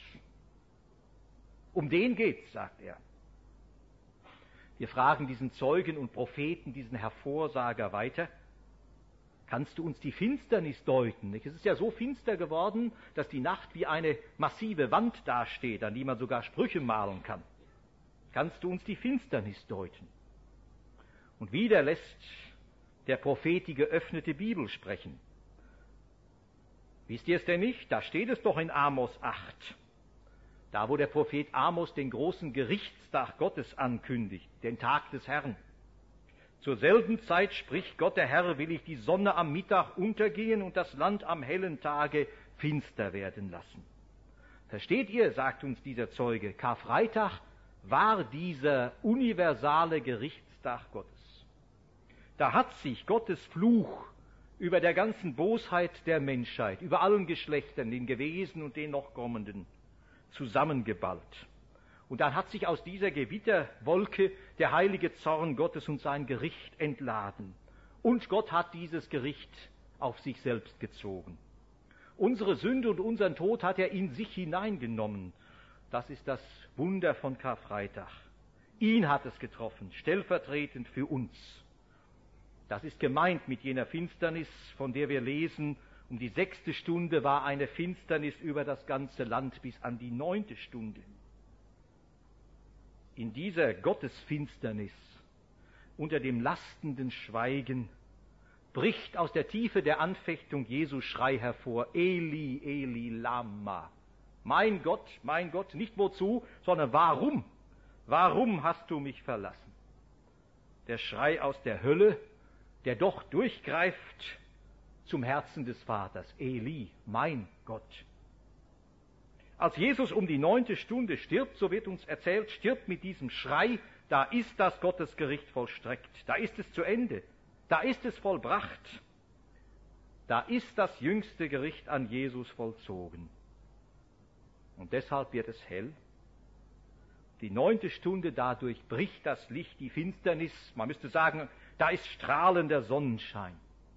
Um den geht's, sagt er. Wir fragen diesen Zeugen und Propheten, diesen Hervorsager weiter. Kannst du uns die Finsternis deuten? Es ist ja so finster geworden, dass die Nacht wie eine massive Wand dasteht, an die man sogar Sprüche malen kann. Kannst du uns die Finsternis deuten? Und wieder lässt der Prophet die geöffnete Bibel sprechen. Wisst ihr es denn nicht? Da steht es doch in Amos 8. Da, wo der Prophet Amos den großen Gerichtstag Gottes ankündigt, den Tag des Herrn. Zur selben Zeit spricht Gott, der Herr, will ich die Sonne am Mittag untergehen und das Land am hellen Tage finster werden lassen. Versteht ihr, sagt uns dieser Zeuge, Karfreitag war dieser universale Gerichtstag Gottes. Da hat sich Gottes Fluch über der ganzen Bosheit der Menschheit, über allen Geschlechtern, den Gewesen und den noch kommenden, zusammengeballt. Und dann hat sich aus dieser Gewitterwolke der heilige Zorn Gottes und sein Gericht entladen. Und Gott hat dieses Gericht auf sich selbst gezogen. Unsere Sünde und unseren Tod hat er in sich hineingenommen. Das ist das Wunder von Karfreitag. Ihn hat es getroffen, stellvertretend für uns. Das ist gemeint mit jener Finsternis, von der wir lesen, um die 6. Stunde war eine Finsternis über das ganze Land bis an die 9. Stunde. In dieser Gottesfinsternis, unter dem lastenden Schweigen, bricht aus der Tiefe der Anfechtung Jesu Schrei hervor, Eli, Eli, lama. Mein Gott, nicht wozu, sondern warum? Warum hast du mich verlassen? Der Schrei aus der Hölle, der doch durchgreift zum Herzen des Vaters. Eli, mein Gott. Als Jesus um die 9. Stunde stirbt, so wird uns erzählt, stirbt mit diesem Schrei, da ist das Gottesgericht vollstreckt, da ist es zu Ende, da ist es vollbracht, da ist das jüngste Gericht an Jesus vollzogen. Und deshalb wird es hell. Die 9. Stunde, dadurch bricht das Licht, die Finsternis, man müsste sagen, da ist strahlender Sonnenschein.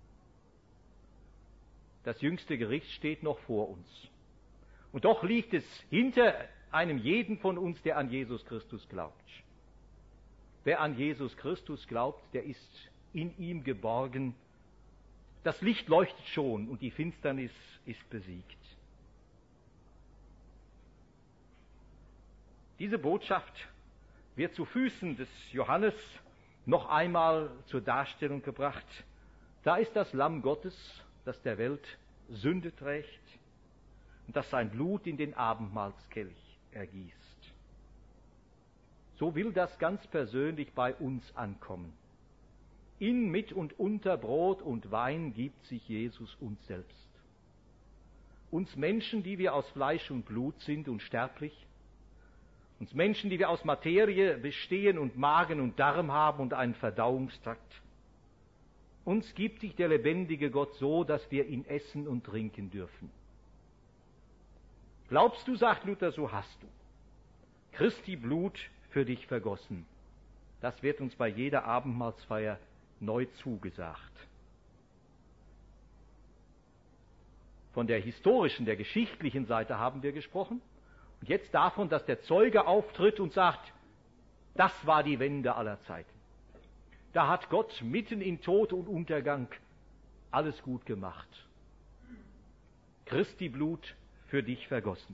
Das jüngste Gericht steht noch vor uns. Und doch liegt es hinter einem jeden von uns, der an Jesus Christus glaubt. Wer an Jesus Christus glaubt, der ist in ihm geborgen. Das Licht leuchtet schon und die Finsternis ist besiegt. Diese Botschaft wird zu Füßen des Johannes noch einmal zur Darstellung gebracht. Da ist das Lamm Gottes, das der Welt Sünde trägt und das sein Blut in den Abendmahlskelch ergießt. So will das ganz persönlich bei uns ankommen. In, mit und unter Brot und Wein gibt sich Jesus uns selbst. Uns Menschen, die wir aus Fleisch und Blut sind und sterblich, uns Menschen, die wir aus Materie bestehen und Magen und Darm haben und einen Verdauungstrakt, uns gibt sich der lebendige Gott so, dass wir ihn essen und trinken dürfen. Glaubst du, sagt Luther, so hast du Christi Blut für dich vergossen. Das wird uns bei jeder Abendmahlsfeier neu zugesagt. Von der historischen, der geschichtlichen Seite haben wir gesprochen. Und jetzt davon, dass der Zeuge auftritt und sagt, das war die Wende aller Zeiten. Da hat Gott mitten in Tod und Untergang alles gut gemacht. Christi Blut für dich vergossen.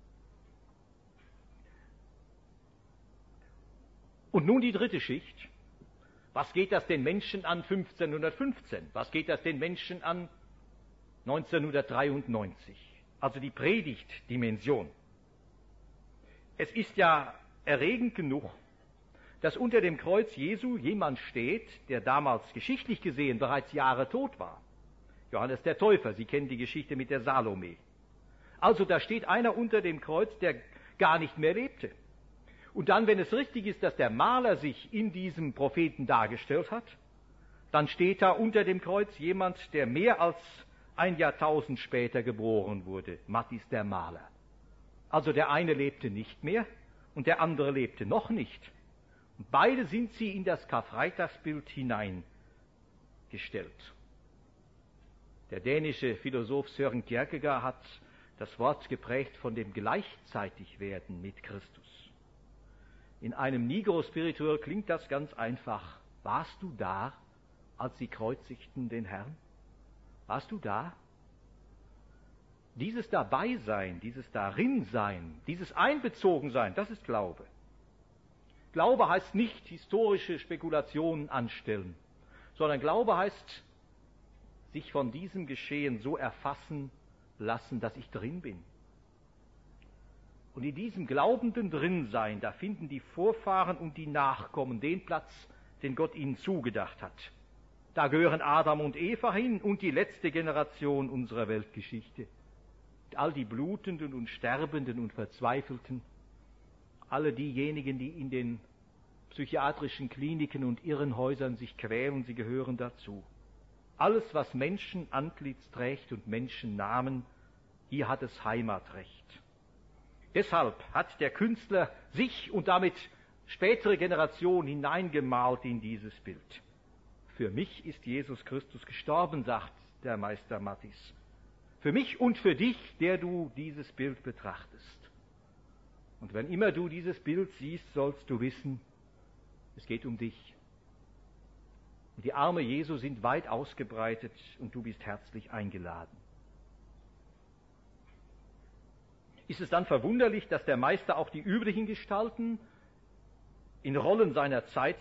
Und nun die dritte Schicht. Was geht das den Menschen an 1515? Was geht das den Menschen an 1993? Also die Predigtdimension. Es ist ja erregend genug, dass unter dem Kreuz Jesu jemand steht, der damals geschichtlich gesehen bereits Jahre tot war. Johannes der Täufer, Sie kennen die Geschichte mit der Salome. Also da steht einer unter dem Kreuz, der gar nicht mehr lebte. Und dann, wenn es richtig ist, dass der Maler sich in diesem Propheten dargestellt hat, dann steht da unter dem Kreuz jemand, der mehr als ein Jahrtausend später geboren wurde, Matthis der Maler. Also der eine lebte nicht mehr und der andere lebte noch nicht. Und beide sind sie in das Karfreitagsbild hineingestellt. Der dänische Philosoph Søren Kierkegaard hat das Wort geprägt von dem Gleichzeitigwerden mit Christus. In einem Nigro-Spirituell klingt das ganz einfach. Warst du da, als sie kreuzigten den Herrn? Warst du da? Dieses Dabeisein, dieses Darinsein, dieses Einbezogensein, das ist Glaube. Glaube heißt nicht historische Spekulationen anstellen, sondern Glaube heißt sich von diesem Geschehen so erfassen lassen, dass ich drin bin. Und in diesem glaubenden Drinsein, da finden die Vorfahren und die Nachkommen den Platz, den Gott ihnen zugedacht hat. Da gehören Adam und Eva hin und die letzte Generation unserer Weltgeschichte. All die Blutenden und Sterbenden und Verzweifelten, alle diejenigen, die in den psychiatrischen Kliniken und Irrenhäusern sich quälen, sie gehören dazu. Alles, was Menschenantlitz trägt und Menschennamen, hier hat es Heimatrecht. Deshalb hat der Künstler sich und damit spätere Generationen hineingemalt in dieses Bild. Für mich ist Jesus Christus gestorben, sagt der Meister Matthies. Für mich und für dich, der du dieses Bild betrachtest. Und wenn immer du dieses Bild siehst, sollst du wissen, es geht um dich. Und die Arme Jesu sind weit ausgebreitet und du bist herzlich eingeladen. Ist es dann verwunderlich, dass der Meister auch die übrigen Gestalten in Rollen seiner Zeit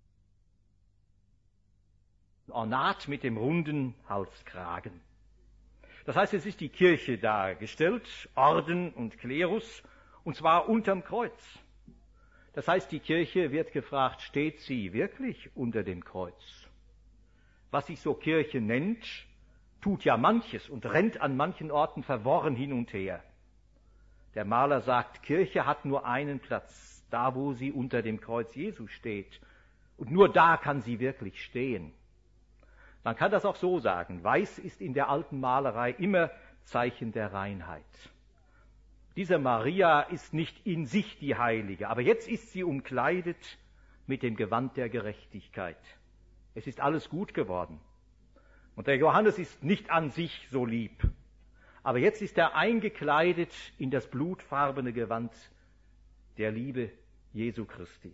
ornat mit dem runden Halskragen? Das heißt, es ist die Kirche dargestellt, Orden und Klerus, und zwar unterm Kreuz. Das heißt, die Kirche wird gefragt, steht sie wirklich unter dem Kreuz? Was sich so Kirche nennt, tut ja manches und rennt an manchen Orten verworren hin und her. Der Maler sagt, Kirche hat nur einen Platz, da wo sie unter dem Kreuz Jesu steht. Und nur da kann sie wirklich stehen. Man kann das auch so sagen, weiß ist in der alten Malerei immer Zeichen der Reinheit. Diese Maria ist nicht in sich die Heilige, aber jetzt ist sie umkleidet mit dem Gewand der Gerechtigkeit. Es ist alles gut geworden. Und der Johannes ist nicht an sich so lieb, aber jetzt ist er eingekleidet in das blutfarbene Gewand der Liebe Jesu Christi.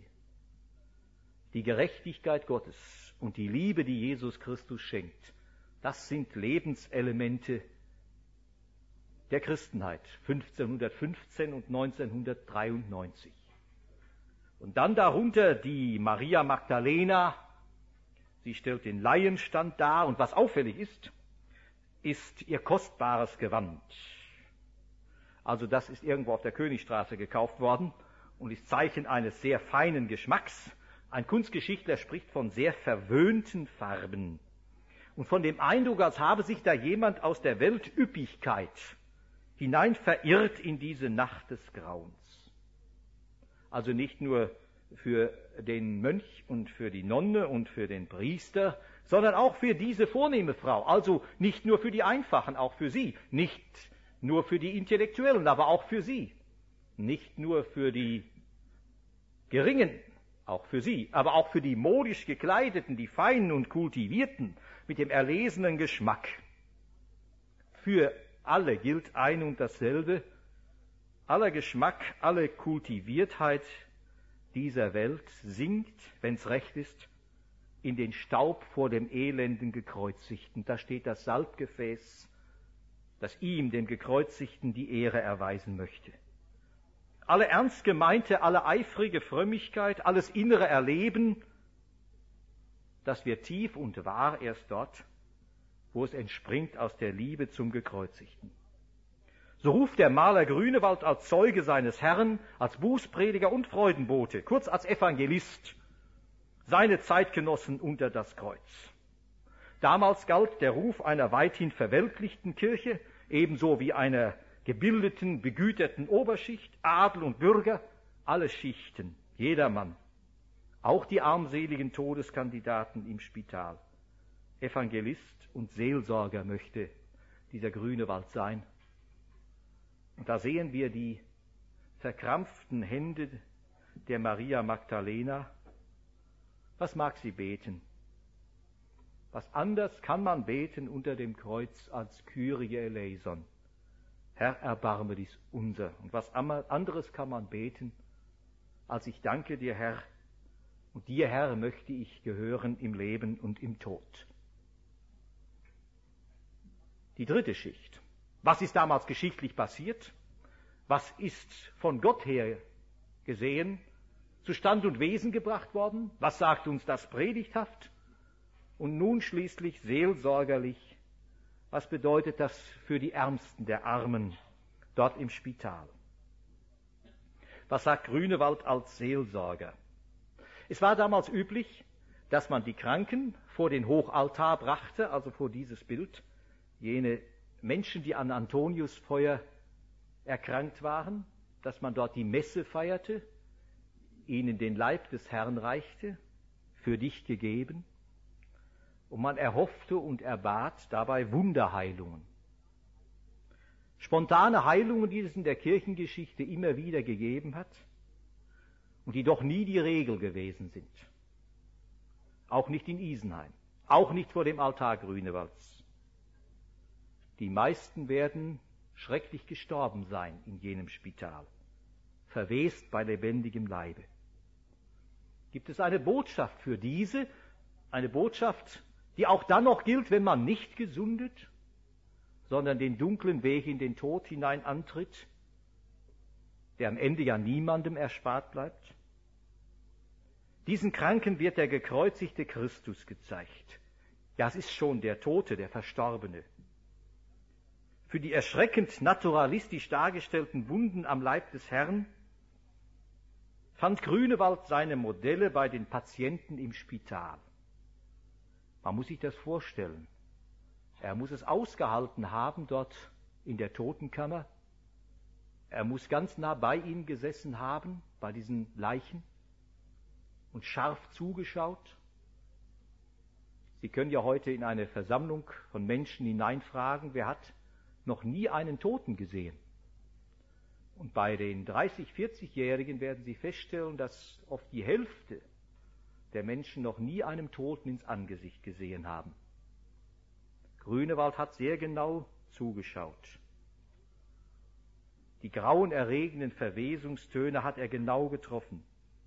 Die Gerechtigkeit Gottes und die Liebe, die Jesus Christus schenkt, das sind Lebenselemente der Christenheit 1515 und 1993. Und dann darunter die Maria Magdalena, sie stellt den Laienstand dar und was auffällig ist ihr kostbares Gewand. Also das ist irgendwo auf der Königstraße gekauft worden und ist Zeichen eines sehr feinen Geschmacks. Ein Kunstgeschichtler spricht von sehr verwöhnten Farben und von dem Eindruck, als habe sich da jemand aus der Weltüppigkeit hinein verirrt in diese Nacht des Grauens. Also nicht nur für den Mönch und für die Nonne und für den Priester, sondern auch für diese vornehme Frau. Also nicht nur für die Einfachen, auch für sie. Nicht nur für die Intellektuellen, aber auch für sie. Nicht nur für die Geringen, auch für sie, aber auch für die modisch Gekleideten, die Feinen und Kultivierten, mit dem erlesenen Geschmack. Für alle gilt ein und dasselbe, aller Geschmack, alle Kultiviertheit dieser Welt sinkt, wenn's recht ist, in den Staub vor dem elenden Gekreuzigten. Da steht das Salbgefäß, das ihm, dem Gekreuzigten, die Ehre erweisen möchte. Alle ernst gemeinte, alle eifrige Frömmigkeit, alles innere Erleben, das wird tief und wahr erst dort, wo es entspringt aus der Liebe zum Gekreuzigten. So ruft der Maler Grünewald als Zeuge seines Herrn, als Bußprediger und Freudenbote, kurz als Evangelist, seine Zeitgenossen unter das Kreuz. Damals galt der Ruf einer weithin verweltlichten Kirche, ebenso wie einer gebildeten, begüterten Oberschicht, Adel und Bürger, alle Schichten, jedermann, auch die armseligen Todeskandidaten im Spital. Evangelist und Seelsorger möchte dieser Grünewald sein. Und da sehen wir die verkrampften Hände der Maria Magdalena, Was mag sie beten? Was anders kann man beten unter dem Kreuz als Kyrie eleison? Herr, erbarme dies unser. Und was anderes kann man beten, als ich danke dir, Herr, und dir, Herr, möchte ich gehören im Leben und im Tod. Die dritte Schicht. Was ist damals geschichtlich passiert? Was ist von Gott her gesehen zu Stand und Wesen gebracht worden? Was sagt uns das predigthaft? Und nun schließlich seelsorgerlich. Was bedeutet das für die Ärmsten der Armen dort im Spital? Was sagt Grünewald als Seelsorger? Es war damals üblich, dass man die Kranken vor den Hochaltar brachte, also vor dieses Bild, jene Menschen, die an Antoniusfeuer erkrankt waren, dass man dort die Messe feierte, ihnen den Leib des Herrn reichte, für dich gegeben, und man erhoffte und erbat dabei Wunderheilungen. Spontane Heilungen, die es in der Kirchengeschichte immer wieder gegeben hat und die doch nie die Regel gewesen sind. Auch nicht in Isenheim, auch nicht vor dem Altar Grünewalds. Die meisten werden schrecklich gestorben sein in jenem Spital, verwest bei lebendigem Leibe. Gibt es eine Botschaft für diese, eine Botschaft, die auch dann noch gilt, wenn man nicht gesundet, sondern den dunklen Weg in den Tod hinein antritt, der am Ende ja niemandem erspart bleibt? Diesen Kranken wird der gekreuzigte Christus gezeigt. Ja, es ist schon der Tote, der Verstorbene. Für die erschreckend naturalistisch dargestellten Wunden am Leib des Herrn fand Grünewald seine Modelle bei den Patienten im Spital. Man muss sich das vorstellen. Er muss es ausgehalten haben dort in der Totenkammer. Er muss ganz nah bei ihnen gesessen haben, bei diesen Leichen, und scharf zugeschaut. Sie können ja heute in eine Versammlung von Menschen hineinfragen, wer hat noch nie einen Toten gesehen? Und bei den 30-, 40-Jährigen werden Sie feststellen, dass oft die Hälfte der Menschen noch nie einem Toten ins Angesicht gesehen haben. Grünewald hat sehr genau zugeschaut. Die grauenerregenden Verwesungstöne hat er genau getroffen.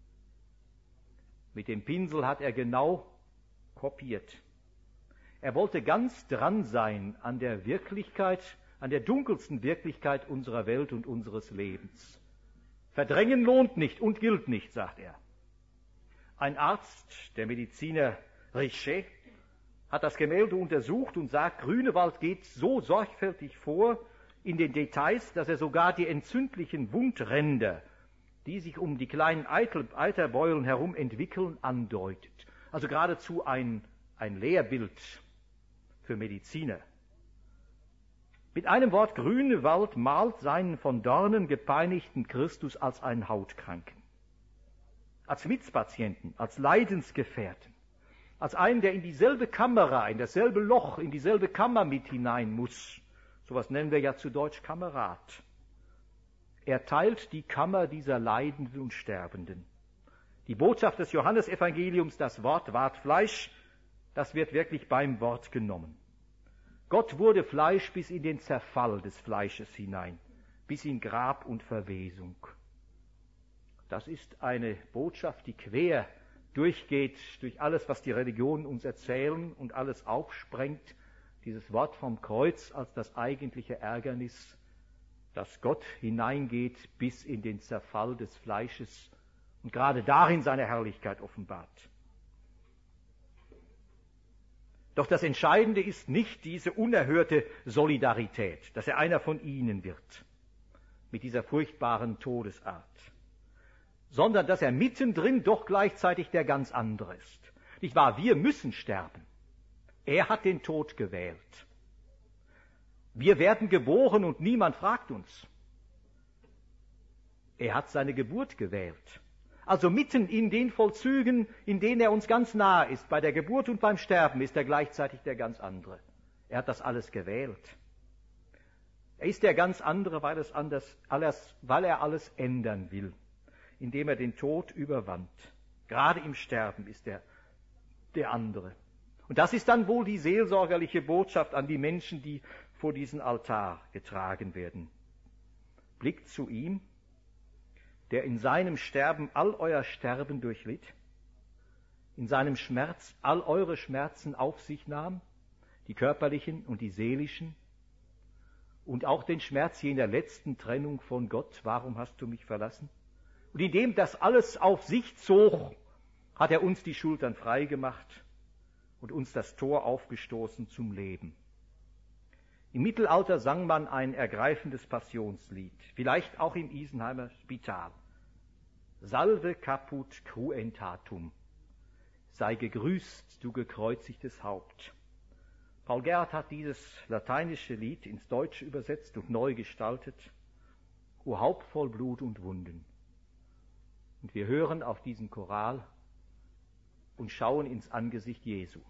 Mit dem Pinsel hat er genau kopiert. Er wollte ganz dran sein an der Wirklichkeit, an der dunkelsten Wirklichkeit unserer Welt und unseres Lebens. Verdrängen lohnt nicht und gilt nicht, sagt er. Ein Arzt, der Mediziner Richet, hat das Gemälde untersucht und sagt, Grünewald geht so sorgfältig vor in den Details, dass er sogar die entzündlichen Wundränder, die sich um die kleinen Eiterbeulen herum entwickeln, andeutet. Also geradezu ein Lehrbild für Mediziner. Mit einem Wort, Grünewald malt seinen von Dornen gepeinigten Christus als einen Hautkranken, als Mitzpatienten, als Leidensgefährten, als einen, der in dieselbe Kamera, in dasselbe Loch, in dieselbe Kammer mit hinein muss. Sowas nennen wir ja zu Deutsch Kamerad. Er teilt die Kammer dieser Leidenden und Sterbenden. Die Botschaft des Johannesevangeliums, das Wort ward Fleisch, das wird wirklich beim Wort genommen. Gott wurde Fleisch bis in den Zerfall des Fleisches hinein, bis in Grab und Verwesung. Das ist eine Botschaft, die quer durchgeht durch alles, was die Religionen uns erzählen und alles aufsprengt. Dieses Wort vom Kreuz als das eigentliche Ärgernis, dass Gott hineingeht bis in den Zerfall des Fleisches und gerade darin seine Herrlichkeit offenbart. Doch das Entscheidende ist nicht diese unerhörte Solidarität, dass er einer von ihnen wird, mit dieser furchtbaren Todesart, sondern dass er mittendrin doch gleichzeitig der ganz andere ist. Nicht wahr? Wir müssen sterben. Er hat den Tod gewählt. Wir werden geboren und niemand fragt uns. Er hat seine Geburt gewählt. Also mitten in den Vollzügen, in denen er uns ganz nahe ist, bei der Geburt und beim Sterben, ist er gleichzeitig der ganz andere. Er hat das alles gewählt. Er ist der ganz andere, weil er alles ändern will, indem er den Tod überwand. Gerade im Sterben ist er der andere. Und das ist dann wohl die seelsorgerliche Botschaft an die Menschen, die vor diesen Altar getragen werden. Blickt zu ihm, der in seinem Sterben all euer Sterben durchlitt, in seinem Schmerz all eure Schmerzen auf sich nahm, die körperlichen und die seelischen, und auch den Schmerz jener letzten Trennung von Gott, warum hast du mich verlassen? Und indem das alles auf sich zog, hat er uns die Schultern frei gemacht und uns das Tor aufgestoßen zum Leben. Im Mittelalter sang man ein ergreifendes Passionslied, vielleicht auch im Isenheimer Spital. Salve caput cruentatum, sei gegrüßt, du gekreuzigtes Haupt. Paul Gerhardt hat dieses lateinische Lied ins Deutsche übersetzt und neu gestaltet. O Haupt voll Blut und Wunden. Und wir hören auf diesen Choral und schauen ins Angesicht Jesu.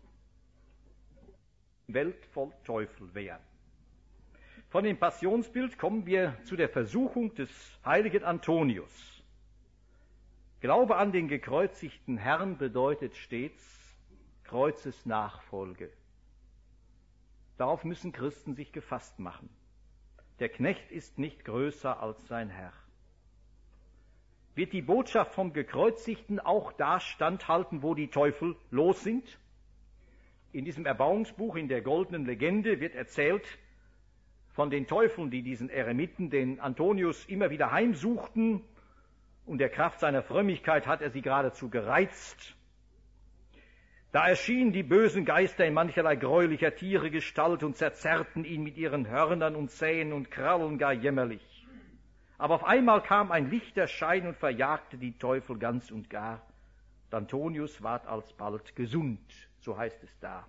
Welt voll Teufel wär. Von dem Passionsbild kommen wir zu der Versuchung des heiligen Antonius. Glaube an den gekreuzigten Herrn bedeutet stets Kreuzesnachfolge. Darauf müssen Christen sich gefasst machen. Der Knecht ist nicht größer als sein Herr. Wird die Botschaft vom Gekreuzigten auch da standhalten, wo die Teufel los sind? In diesem Erbauungsbuch, in der goldenen Legende, wird erzählt von den Teufeln, die diesen Eremiten, den Antonius, immer wieder heimsuchten, und der Kraft seiner Frömmigkeit hat er sie geradezu gereizt. Da erschienen die bösen Geister in mancherlei gräulicher Tiere Gestalt und zerzerrten ihn mit ihren Hörnern und Zähnen und Krallen gar jämmerlich. Aber auf einmal kam ein Lichterschein und verjagte die Teufel ganz und gar. Antonius ward alsbald gesund, so heißt es da.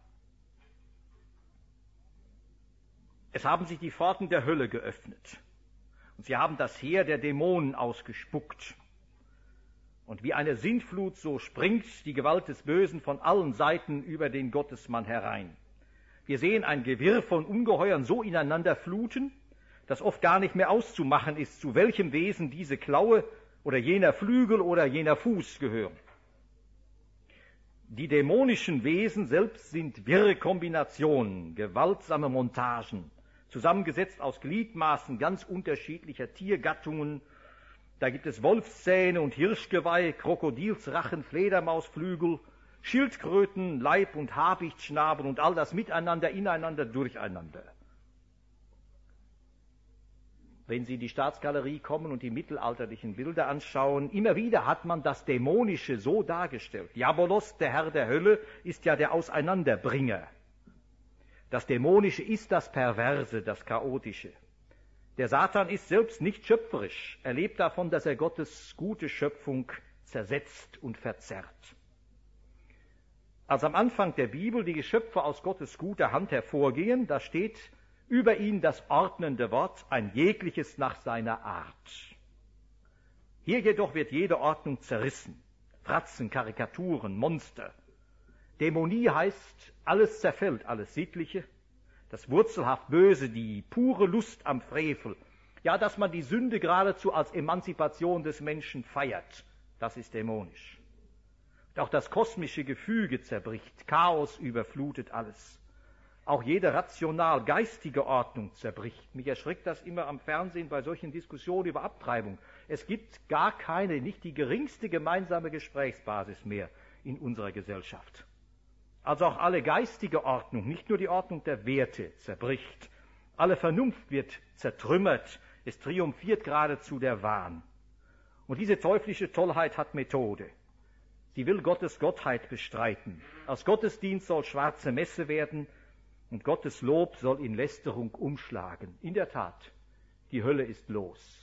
Es haben sich die Pforten der Hölle geöffnet und sie haben das Heer der Dämonen ausgespuckt. Und wie eine Sintflut, so springt die Gewalt des Bösen von allen Seiten über den Gottesmann herein. Wir sehen ein Gewirr von Ungeheuern so ineinander fluten, dass oft gar nicht mehr auszumachen ist, zu welchem Wesen diese Klaue oder jener Flügel oder jener Fuß gehören. Die dämonischen Wesen selbst sind wirre Kombinationen, gewaltsame Montagen, zusammengesetzt aus Gliedmaßen ganz unterschiedlicher Tiergattungen. Da gibt es Wolfszähne und Hirschgeweih, Krokodilsrachen, Fledermausflügel, Schildkröten, Leib- und Habichtschnabel und all das miteinander, ineinander, durcheinander. Wenn Sie in die Staatsgalerie kommen und die mittelalterlichen Bilder anschauen, immer wieder hat man das Dämonische so dargestellt. Diabolos, der Herr der Hölle, ist ja der Auseinanderbringer. Das Dämonische ist das Perverse, das Chaotische. Der Satan ist selbst nicht schöpferisch. Er lebt davon, dass er Gottes gute Schöpfung zersetzt und verzerrt. Als am Anfang der Bibel die Geschöpfe aus Gottes guter Hand hervorgehen, da steht über ihn das ordnende Wort, ein jegliches nach seiner Art. Hier jedoch wird jede Ordnung zerrissen. Fratzen, Karikaturen, Monster. Dämonie heißt, alles zerfällt, alles Sittliche. Das wurzelhaft Böse, die pure Lust am Frevel. Ja, dass man die Sünde geradezu als Emanzipation des Menschen feiert, das ist dämonisch. Und auch das kosmische Gefüge zerbricht, Chaos überflutet alles. Auch jede rational-geistige Ordnung zerbricht. Mich erschreckt das immer am Fernsehen bei solchen Diskussionen über Abtreibung. Es gibt gar keine, nicht die geringste gemeinsame Gesprächsbasis mehr in unserer Gesellschaft. Also auch alle geistige Ordnung, nicht nur die Ordnung der Werte, zerbricht. Alle Vernunft wird zertrümmert. Es triumphiert geradezu der Wahn. Und diese teuflische Tollheit hat Methode. Sie will Gottes Gottheit bestreiten. Aus Gottesdienst soll schwarze Messe werden und Gottes Lob soll in Lästerung umschlagen. In der Tat, die Hölle ist los.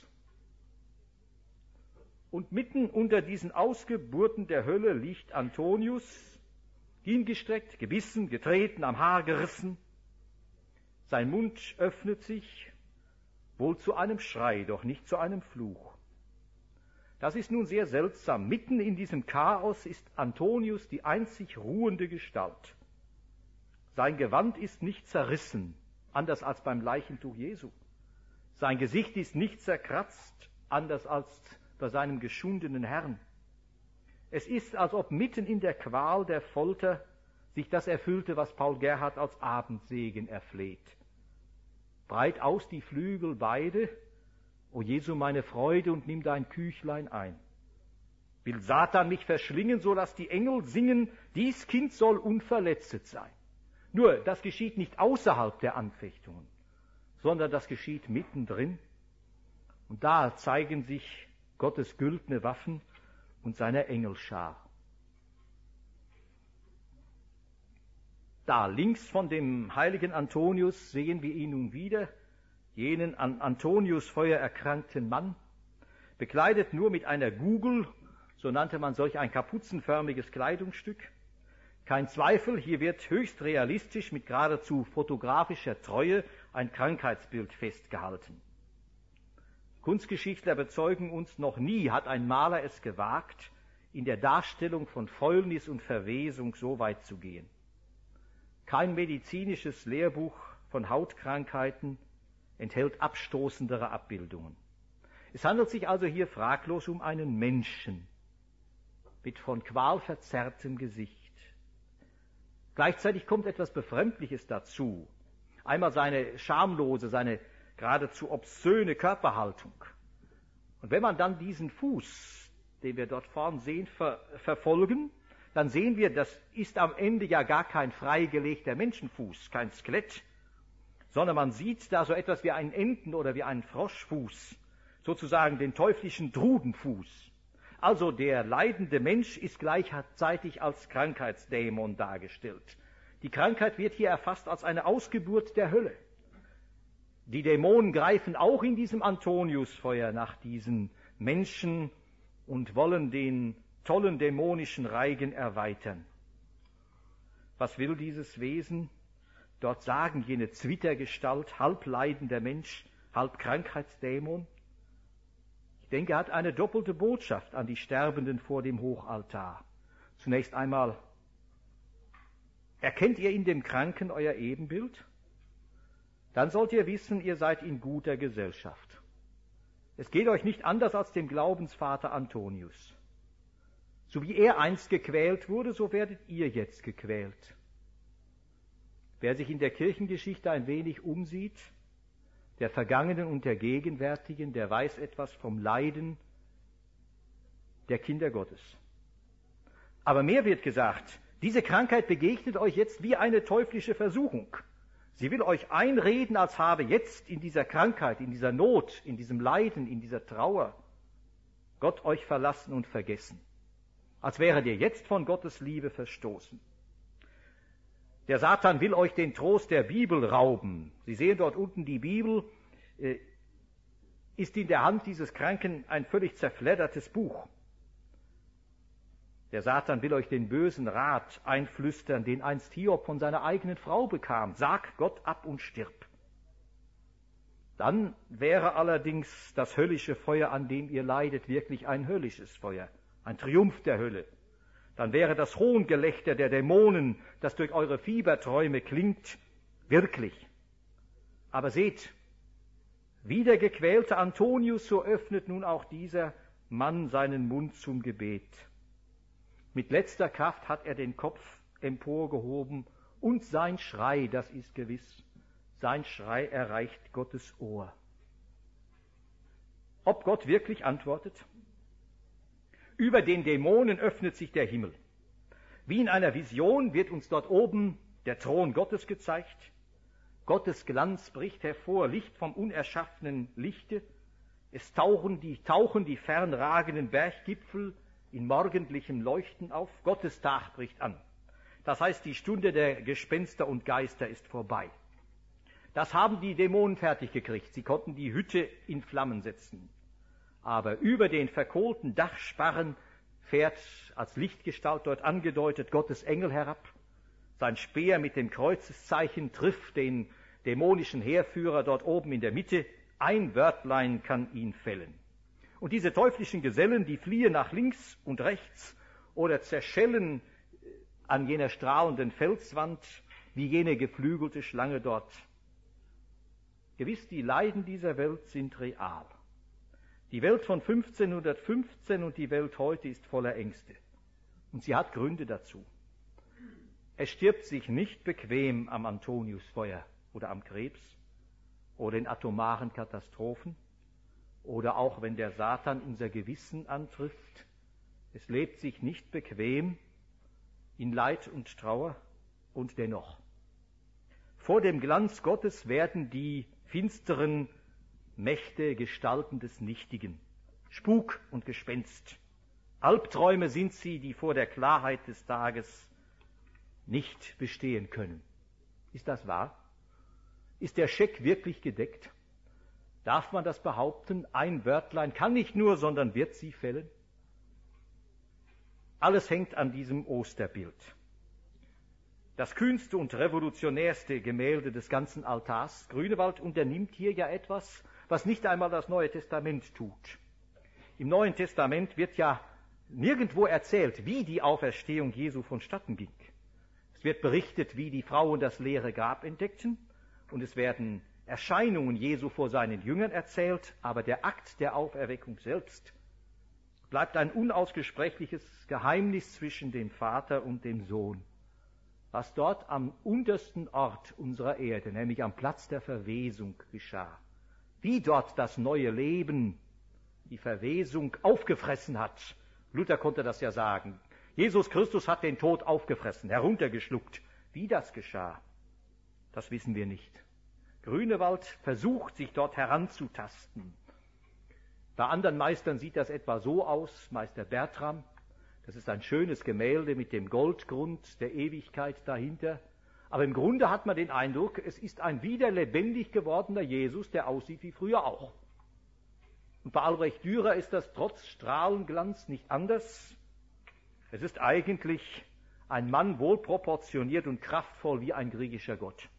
Und mitten unter diesen Ausgeburten der Hölle liegt Antonius, hingestreckt, gebissen, getreten, am Haar gerissen. Sein Mund öffnet sich, wohl zu einem Schrei, doch nicht zu einem Fluch. Das ist nun sehr seltsam. Mitten in diesem Chaos ist Antonius die einzig ruhende Gestalt. Sein Gewand ist nicht zerrissen, anders als beim Leichentuch Jesu. Sein Gesicht ist nicht zerkratzt, anders als bei seinem geschundenen Herrn. Es ist, als ob mitten in der Qual der Folter sich das erfüllte, was Paul Gerhard als Abendsegen erfleht. Breit aus die Flügel beide, o Jesu meine Freude, und nimm dein Küchlein ein. Will Satan mich verschlingen, so lass die Engel singen, dies Kind soll unverletzet sein. Nur, das geschieht nicht außerhalb der Anfechtungen, sondern das geschieht mittendrin. Und da zeigen sich Gottes güldene Waffen und seine Engelschar. Da links von dem heiligen Antonius sehen wir ihn nun wieder, jenen an Antoniusfeuer erkrankten Mann, bekleidet nur mit einer Gugel, so nannte man solch ein kapuzenförmiges Kleidungsstück. Kein Zweifel, hier wird höchst realistisch mit geradezu fotografischer Treue ein Krankheitsbild festgehalten. Kunstgeschichtler bezeugen uns, noch nie hat ein Maler es gewagt, in der Darstellung von Fäulnis und Verwesung so weit zu gehen. Kein medizinisches Lehrbuch von Hautkrankheiten enthält abstoßendere Abbildungen. Es handelt sich also hier fraglos um einen Menschen mit von Qual verzerrtem Gesicht. Gleichzeitig kommt etwas Befremdliches dazu. Einmal seine schamlose, seine geradezu obszöne Körperhaltung. Und wenn man dann diesen Fuß, den wir dort vorn sehen, verfolgen, dann sehen wir, das ist am Ende ja gar kein freigelegter Menschenfuß, kein Skelett, sondern man sieht da so etwas wie einen Enten- oder wie einen Froschfuß, sozusagen den teuflischen Drudenfuß. Also der leidende Mensch ist gleichzeitig als Krankheitsdämon dargestellt. Die Krankheit wird hier erfasst als eine Ausgeburt der Hölle. Die Dämonen greifen auch in diesem Antoniusfeuer nach diesen Menschen und wollen den tollen dämonischen Reigen erweitern. Was will dieses Wesen? Dort sagen jene Zwittergestalt, halb leidender Mensch, halb Krankheitsdämon. Ich denke, er hat eine doppelte Botschaft an die Sterbenden vor dem Hochaltar. Zunächst einmal, erkennt ihr in dem Kranken euer Ebenbild? Dann sollt ihr wissen, ihr seid in guter Gesellschaft. Es geht euch nicht anders als dem Glaubensvater Antonius. So wie er einst gequält wurde, so werdet ihr jetzt gequält. Wer sich in der Kirchengeschichte ein wenig umsieht, der Vergangenen und der Gegenwärtigen, der weiß etwas vom Leiden der Kinder Gottes. Aber mehr wird gesagt, diese Krankheit begegnet euch jetzt wie eine teuflische Versuchung. Sie will euch einreden, als habe jetzt in dieser Krankheit, in dieser Not, in diesem Leiden, in dieser Trauer Gott euch verlassen und vergessen. Als wäret ihr jetzt von Gottes Liebe verstoßen. Der Satan will euch den Trost der Bibel rauben. Sie sehen dort unten die Bibel, ist in der Hand dieses Kranken ein völlig zerfleddertes Buch. Der Satan will euch den bösen Rat einflüstern, den einst Hiob von seiner eigenen Frau bekam. Sag Gott ab und stirb. Dann wäre allerdings das höllische Feuer, an dem ihr leidet, wirklich ein höllisches Feuer, ein Triumph der Hölle. Dann wäre das Hohngelächter der Dämonen, das durch eure Fieberträume klingt, wirklich. Aber seht, wie der gequälte Antonius, so öffnet nun auch dieser Mann seinen Mund zum Gebet. Mit letzter Kraft hat er den Kopf emporgehoben und sein Schrei, das ist gewiss, sein Schrei erreicht Gottes Ohr. Ob Gott wirklich antwortet? Über den Dämonen öffnet sich der Himmel. Wie in einer Vision wird uns dort oben der Thron Gottes gezeigt. Gottes Glanz bricht hervor, Licht vom unerschaffenen Lichte. Es tauchen die fernragenden Berggipfel in morgendlichem Leuchten auf. Gottes Tag bricht an. Das heißt, die Stunde der Gespenster und Geister ist vorbei. Das haben die Dämonen fertig gekriegt. Sie konnten die Hütte in Flammen setzen. Aber über den verkohlten Dachsparren fährt als Lichtgestalt dort angedeutet Gottes Engel herab. Sein Speer mit dem Kreuzeszeichen trifft den dämonischen Heerführer dort oben in der Mitte. Ein Wörtlein kann ihn fällen. Und diese teuflischen Gesellen, die fliehen nach links und rechts oder zerschellen an jener strahlenden Felswand wie jene geflügelte Schlange dort. Gewiss, die Leiden dieser Welt sind real. Die Welt von 1515 und die Welt heute ist voller Ängste. Und sie hat Gründe dazu. Es stirbt sich nicht bequem am Antoniusfeuer oder am Krebs oder in atomaren Katastrophen oder auch wenn der Satan unser Gewissen antrifft. Es lebt sich nicht bequem in Leid und Trauer und dennoch. Vor dem Glanz Gottes werden die finsteren Mächte, Gestalten des Nichtigen, Spuk und Gespenst. Albträume sind sie, die vor der Klarheit des Tages nicht bestehen können. Ist das wahr? Ist der Scheck wirklich gedeckt? Darf man das behaupten? Ein Wörtlein kann nicht nur, sondern wird sie fällen? Alles hängt an diesem Osterbild. Das kühnste und revolutionärste Gemälde des ganzen Altars. Grünewald unternimmt hier ja etwas, was nicht einmal das Neue Testament tut. Im Neuen Testament wird ja nirgendwo erzählt, wie die Auferstehung Jesu vonstatten ging. Es wird berichtet, wie die Frauen das leere Grab entdeckten, und es werden Erscheinungen Jesu vor seinen Jüngern erzählt, aber der Akt der Auferweckung selbst bleibt ein unausgesprechliches Geheimnis zwischen dem Vater und dem Sohn. Was dort am untersten Ort unserer Erde, nämlich am Platz der Verwesung, geschah, wie dort das neue Leben die Verwesung aufgefressen hat. Luther konnte das ja sagen. Jesus Christus hat den Tod aufgefressen, heruntergeschluckt. Wie das geschah, das wissen wir nicht. Grünewald versucht, sich dort heranzutasten. Bei anderen Meistern sieht das etwa so aus, Meister Bertram. Das ist ein schönes Gemälde mit dem Goldgrund der Ewigkeit dahinter. Aber im Grunde hat man den Eindruck, es ist ein wieder lebendig gewordener Jesus, der aussieht wie früher auch. Und bei Albrecht Dürer ist das trotz Strahlenglanz nicht anders. Es ist eigentlich ein Mann wohlproportioniert und kraftvoll wie ein griechischer Gott.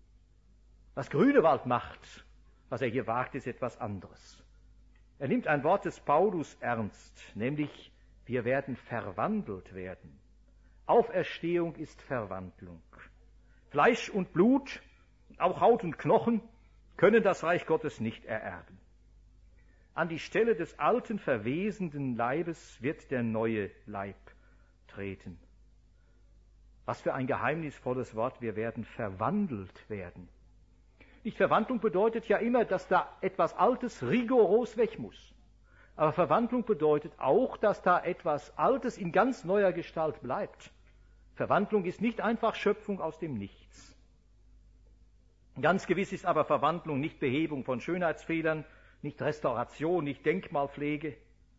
Was Grünewald macht, was er hier wagt, ist etwas anderes. Er nimmt ein Wort des Paulus ernst, nämlich wir werden verwandelt werden. Auferstehung ist Verwandlung. Fleisch und Blut, auch Haut und Knochen, können das Reich Gottes nicht ererben. An die Stelle des alten, verwesenden Leibes wird der neue Leib treten. Was für ein geheimnisvolles Wort, wir werden verwandelt werden. Nicht Verwandlung bedeutet ja immer, dass da etwas Altes rigoros weg muss. Aber Verwandlung bedeutet auch, dass da etwas Altes in ganz neuer Gestalt bleibt. Verwandlung ist nicht einfach Schöpfung aus dem Nichts. Ganz gewiss ist aber Verwandlung nicht Behebung von Schönheitsfehlern, nicht Restauration, nicht Denkmalpflege.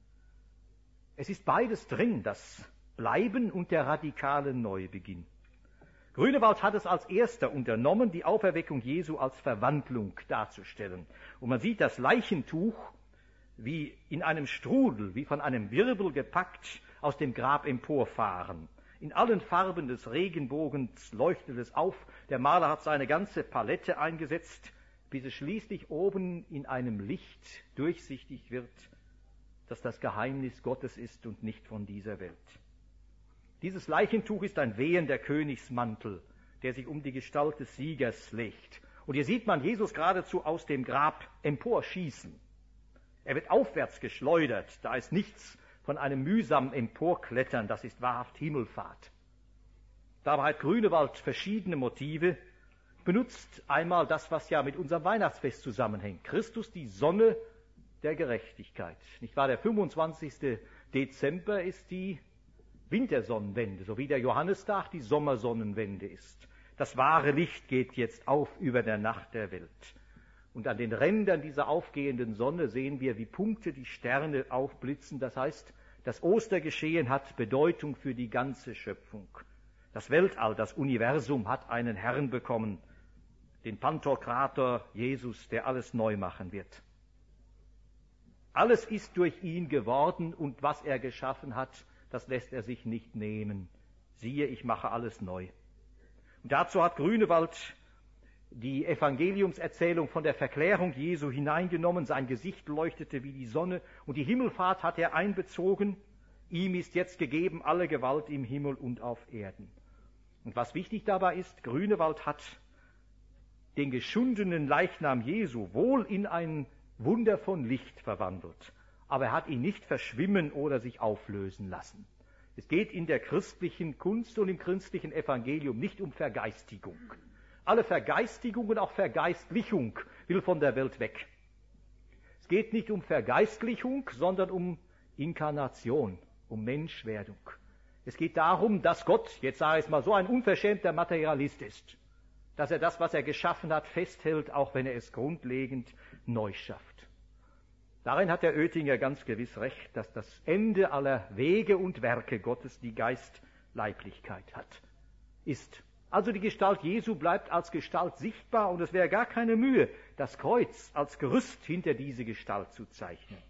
Es ist beides drin, das Bleiben und der radikale Neubeginn. Grünewald hat es als erster unternommen, die Auferweckung Jesu als Verwandlung darzustellen. Und man sieht das Leichentuch wie in einem Strudel, wie von einem Wirbel gepackt, aus dem Grab emporfahren. In allen Farben des Regenbogens leuchtet es auf. Der Maler hat seine ganze Palette eingesetzt, bis es schließlich oben in einem Licht durchsichtig wird, dass das Geheimnis Gottes ist und nicht von dieser Welt. Dieses Leichentuch ist ein wehender Königsmantel, der sich um die Gestalt des Siegers legt. Und hier sieht man Jesus geradezu aus dem Grab emporschießen. Er wird aufwärts geschleudert, da ist nichts von einem mühsamen Emporklettern, das ist wahrhaft Himmelfahrt. Dabei hat Grünewald verschiedene Motive, benutzt einmal das, was ja mit unserem Weihnachtsfest zusammenhängt. Christus, die Sonne der Gerechtigkeit. Nicht wahr? Der 25. Dezember ist die Wintersonnenwende, so wie der Johannistag die Sommersonnenwende ist. Das wahre Licht geht jetzt auf über der Nacht der Welt. Und an den Rändern dieser aufgehenden Sonne sehen wir, wie Punkte die Sterne aufblitzen. Das heißt, das Ostergeschehen hat Bedeutung für die ganze Schöpfung. Das Weltall, das Universum hat einen Herrn bekommen, den Pantokrator Jesus, der alles neu machen wird. Alles ist durch ihn geworden und was er geschaffen hat, das lässt er sich nicht nehmen. Siehe, ich mache alles neu. Und dazu hat Grünewald die Evangeliumserzählung von der Verklärung Jesu hineingenommen. Sein Gesicht leuchtete wie die Sonne und die Himmelfahrt hat er einbezogen. Ihm ist jetzt gegeben alle Gewalt im Himmel und auf Erden. Und was wichtig dabei ist, Grünewald hat den geschundenen Leichnam Jesu wohl in ein Wunder von Licht verwandelt. Aber er hat ihn nicht verschwimmen oder sich auflösen lassen. Es geht in der christlichen Kunst und im christlichen Evangelium nicht um Vergeistigung. Alle Vergeistigung und auch Vergeistlichung will von der Welt weg. Es geht nicht um Vergeistlichung, sondern um Inkarnation, um Menschwerdung. Es geht darum, dass Gott, jetzt sage ich es mal so, ein unverschämter Materialist ist. Dass er das, was er geschaffen hat, festhält, auch wenn er es grundlegend neu schafft. Darin hat der Oettinger ganz gewiss recht, dass das Ende aller Wege und Werke Gottes die Geistleiblichkeit ist. Also die Gestalt Jesu bleibt als Gestalt sichtbar und es wäre gar keine Mühe, das Kreuz als Gerüst hinter diese Gestalt zu zeichnen.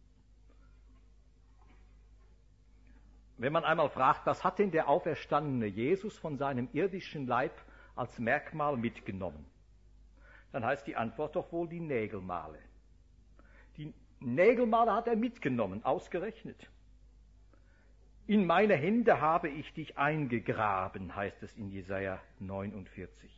Wenn man einmal fragt, was hat denn der auferstandene Jesus von seinem irdischen Leib als Merkmal mitgenommen, dann heißt die Antwort doch wohl die Nägelmale. Die Nägelmale hat er mitgenommen, ausgerechnet. In meine Hände habe ich dich eingegraben, heißt es in Jesaja 49.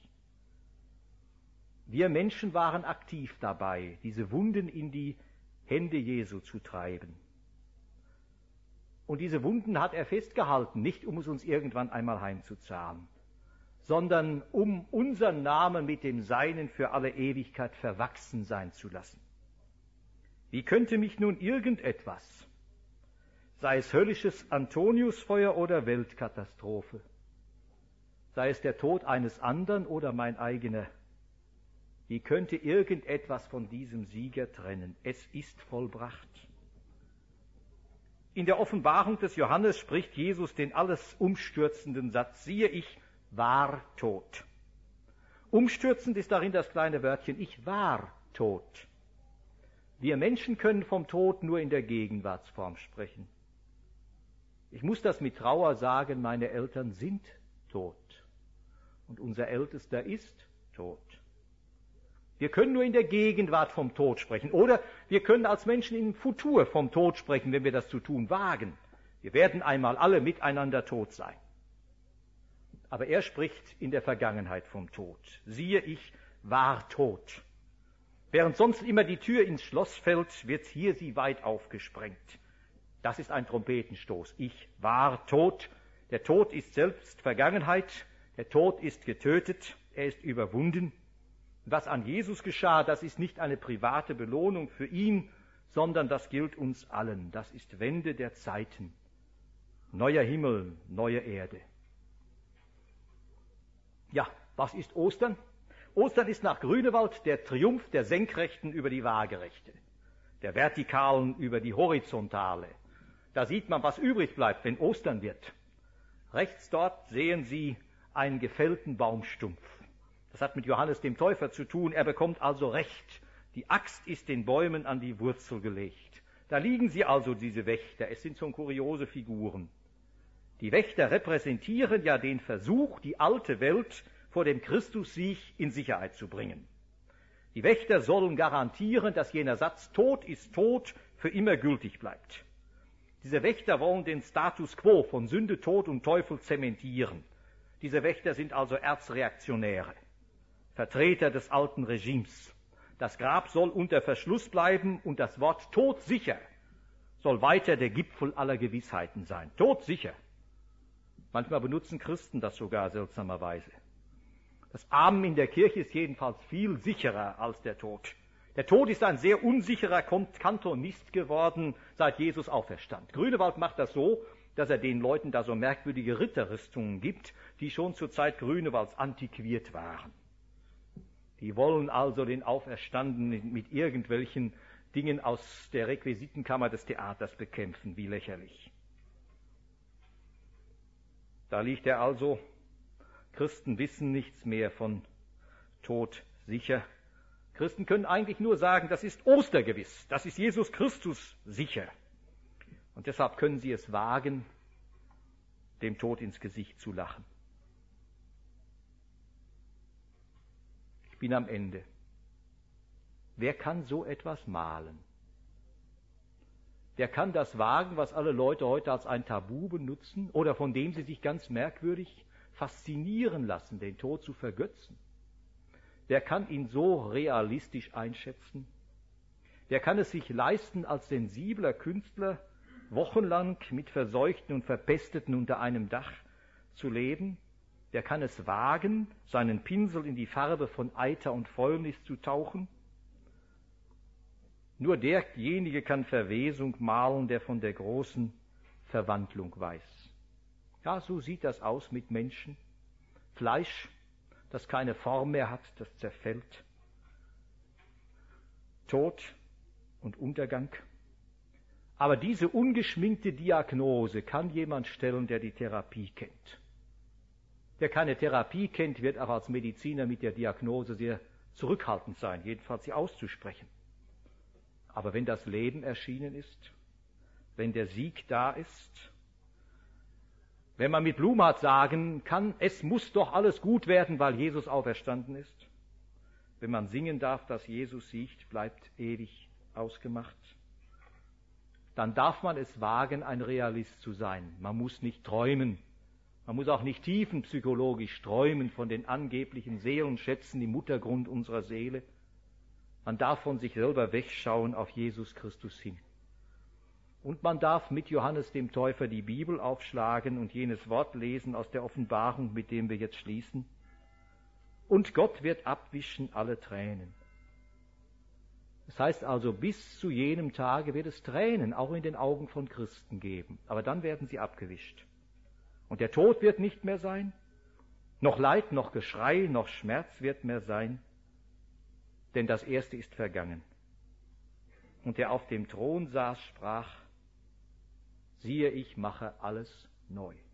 Wir Menschen waren aktiv dabei, diese Wunden in die Hände Jesu zu treiben. Und diese Wunden hat er festgehalten, nicht um es uns irgendwann einmal heimzuzahlen, sondern um unseren Namen mit dem Seinen für alle Ewigkeit verwachsen sein zu lassen. Wie könnte mich nun irgendetwas, sei es höllisches Antoniusfeuer oder Weltkatastrophe, sei es der Tod eines anderen oder mein eigener, wie könnte irgendetwas von diesem Sieger trennen? Es ist vollbracht. In der Offenbarung des Johannes spricht Jesus den alles umstürzenden Satz, siehe, ich war tot. Umstürzend ist darin das kleine Wörtchen, ich war tot. Wir Menschen können vom Tod nur in der Gegenwartsform sprechen. Ich muss das mit Trauer sagen, meine Eltern sind tot. Und unser Ältester ist tot. Wir können nur in der Gegenwart vom Tod sprechen. Oder wir können als Menschen im Futur vom Tod sprechen, wenn wir das zu tun wagen. Wir werden einmal alle miteinander tot sein. Aber er spricht in der Vergangenheit vom Tod. Siehe, ich war tot. Während sonst immer die Tür ins Schloss fällt, wird hier sie weit aufgesprengt. Das ist ein Trompetenstoß. Ich war tot. Der Tod ist selbst Vergangenheit. Der Tod ist getötet. Er ist überwunden. Was an Jesus geschah, das ist nicht eine private Belohnung für ihn, sondern das gilt uns allen. Das ist Wende der Zeiten. Neuer Himmel, neue Erde. Ja, was ist Ostern? Ostern ist nach Grünewald der Triumph der Senkrechten über die Waagerechte, der Vertikalen über die Horizontale. Da sieht man, was übrig bleibt, wenn Ostern wird. Rechts dort sehen Sie einen gefällten Baumstumpf. Das hat mit Johannes dem Täufer zu tun. Er bekommt also Recht. Die Axt ist den Bäumen an die Wurzel gelegt. Da liegen sie also, diese Wächter. Es sind so kuriose Figuren. Die Wächter repräsentieren ja den Versuch, die alte Welt vor dem Christussieg in Sicherheit zu bringen. Die Wächter sollen garantieren, dass jener Satz Tod ist tot für immer gültig bleibt. Diese Wächter wollen den Status quo von Sünde, Tod und Teufel zementieren. Diese Wächter sind also Erzreaktionäre, Vertreter des alten Regimes. Das Grab soll unter Verschluss bleiben und das Wort todsicher soll weiter der Gipfel aller Gewissheiten sein. Todsicher. Manchmal benutzen Christen das sogar seltsamerweise. Das Amen in der Kirche ist jedenfalls viel sicherer als der Tod. Der Tod ist ein sehr unsicherer Kantonist geworden, seit Jesus auferstand. Grünewald macht das so, dass er den Leuten da so merkwürdige Ritterrüstungen gibt, die schon zur Zeit Grünewalds antiquiert waren. Die wollen also den Auferstandenen mit irgendwelchen Dingen aus der Requisitenkammer des Theaters bekämpfen, wie lächerlich. Da liegt er also. Christen wissen nichts mehr von Tod sicher. Christen können eigentlich nur sagen, das ist ostergewiss, das ist Jesus Christus sicher. Und deshalb können sie es wagen, dem Tod ins Gesicht zu lachen. Ich bin am Ende. Wer kann so etwas malen? Wer kann das wagen, was alle Leute heute als ein Tabu benutzen oder von dem sie sich ganz merkwürdig faszinieren lassen, den Tod zu vergötzen? Wer kann ihn so realistisch einschätzen? Wer kann es sich leisten, als sensibler Künstler wochenlang mit Verseuchten und Verpesteten unter einem Dach zu leben, der kann es wagen, seinen Pinsel in die Farbe von Eiter und Fäulnis zu tauchen. Nur derjenige kann Verwesung malen, der von der großen Verwandlung weiß. Ja, so sieht das aus mit Menschen. Fleisch, das keine Form mehr hat, das zerfällt. Tod und Untergang. Aber diese ungeschminkte Diagnose kann jemand stellen, der die Therapie kennt. Wer keine Therapie kennt, wird auch als Mediziner mit der Diagnose sehr zurückhaltend sein, jedenfalls sie auszusprechen. Aber wenn das Leben erschienen ist, wenn der Sieg da ist, wenn man mit Blumhardt sagen kann, es muss doch alles gut werden, weil Jesus auferstanden ist, wenn man singen darf, dass Jesus siegt, bleibt ewig ausgemacht, dann darf man es wagen, ein Realist zu sein. Man muss nicht träumen. Man muss auch nicht tiefenpsychologisch träumen von den angeblichen Seelenschätzen im Muttergrund unserer Seele. Man darf von sich selber wegschauen auf Jesus Christus hin. Und man darf mit Johannes dem Täufer die Bibel aufschlagen und jenes Wort lesen aus der Offenbarung, mit dem wir jetzt schließen. Und Gott wird abwischen alle Tränen. Das heißt also, bis zu jenem Tage wird es Tränen auch in den Augen von Christen geben. Aber dann werden sie abgewischt. Und der Tod wird nicht mehr sein, noch Leid, noch Geschrei, noch Schmerz wird mehr sein, denn das Erste ist vergangen. Und der auf dem Thron saß, sprach, siehe, ich mache alles neu.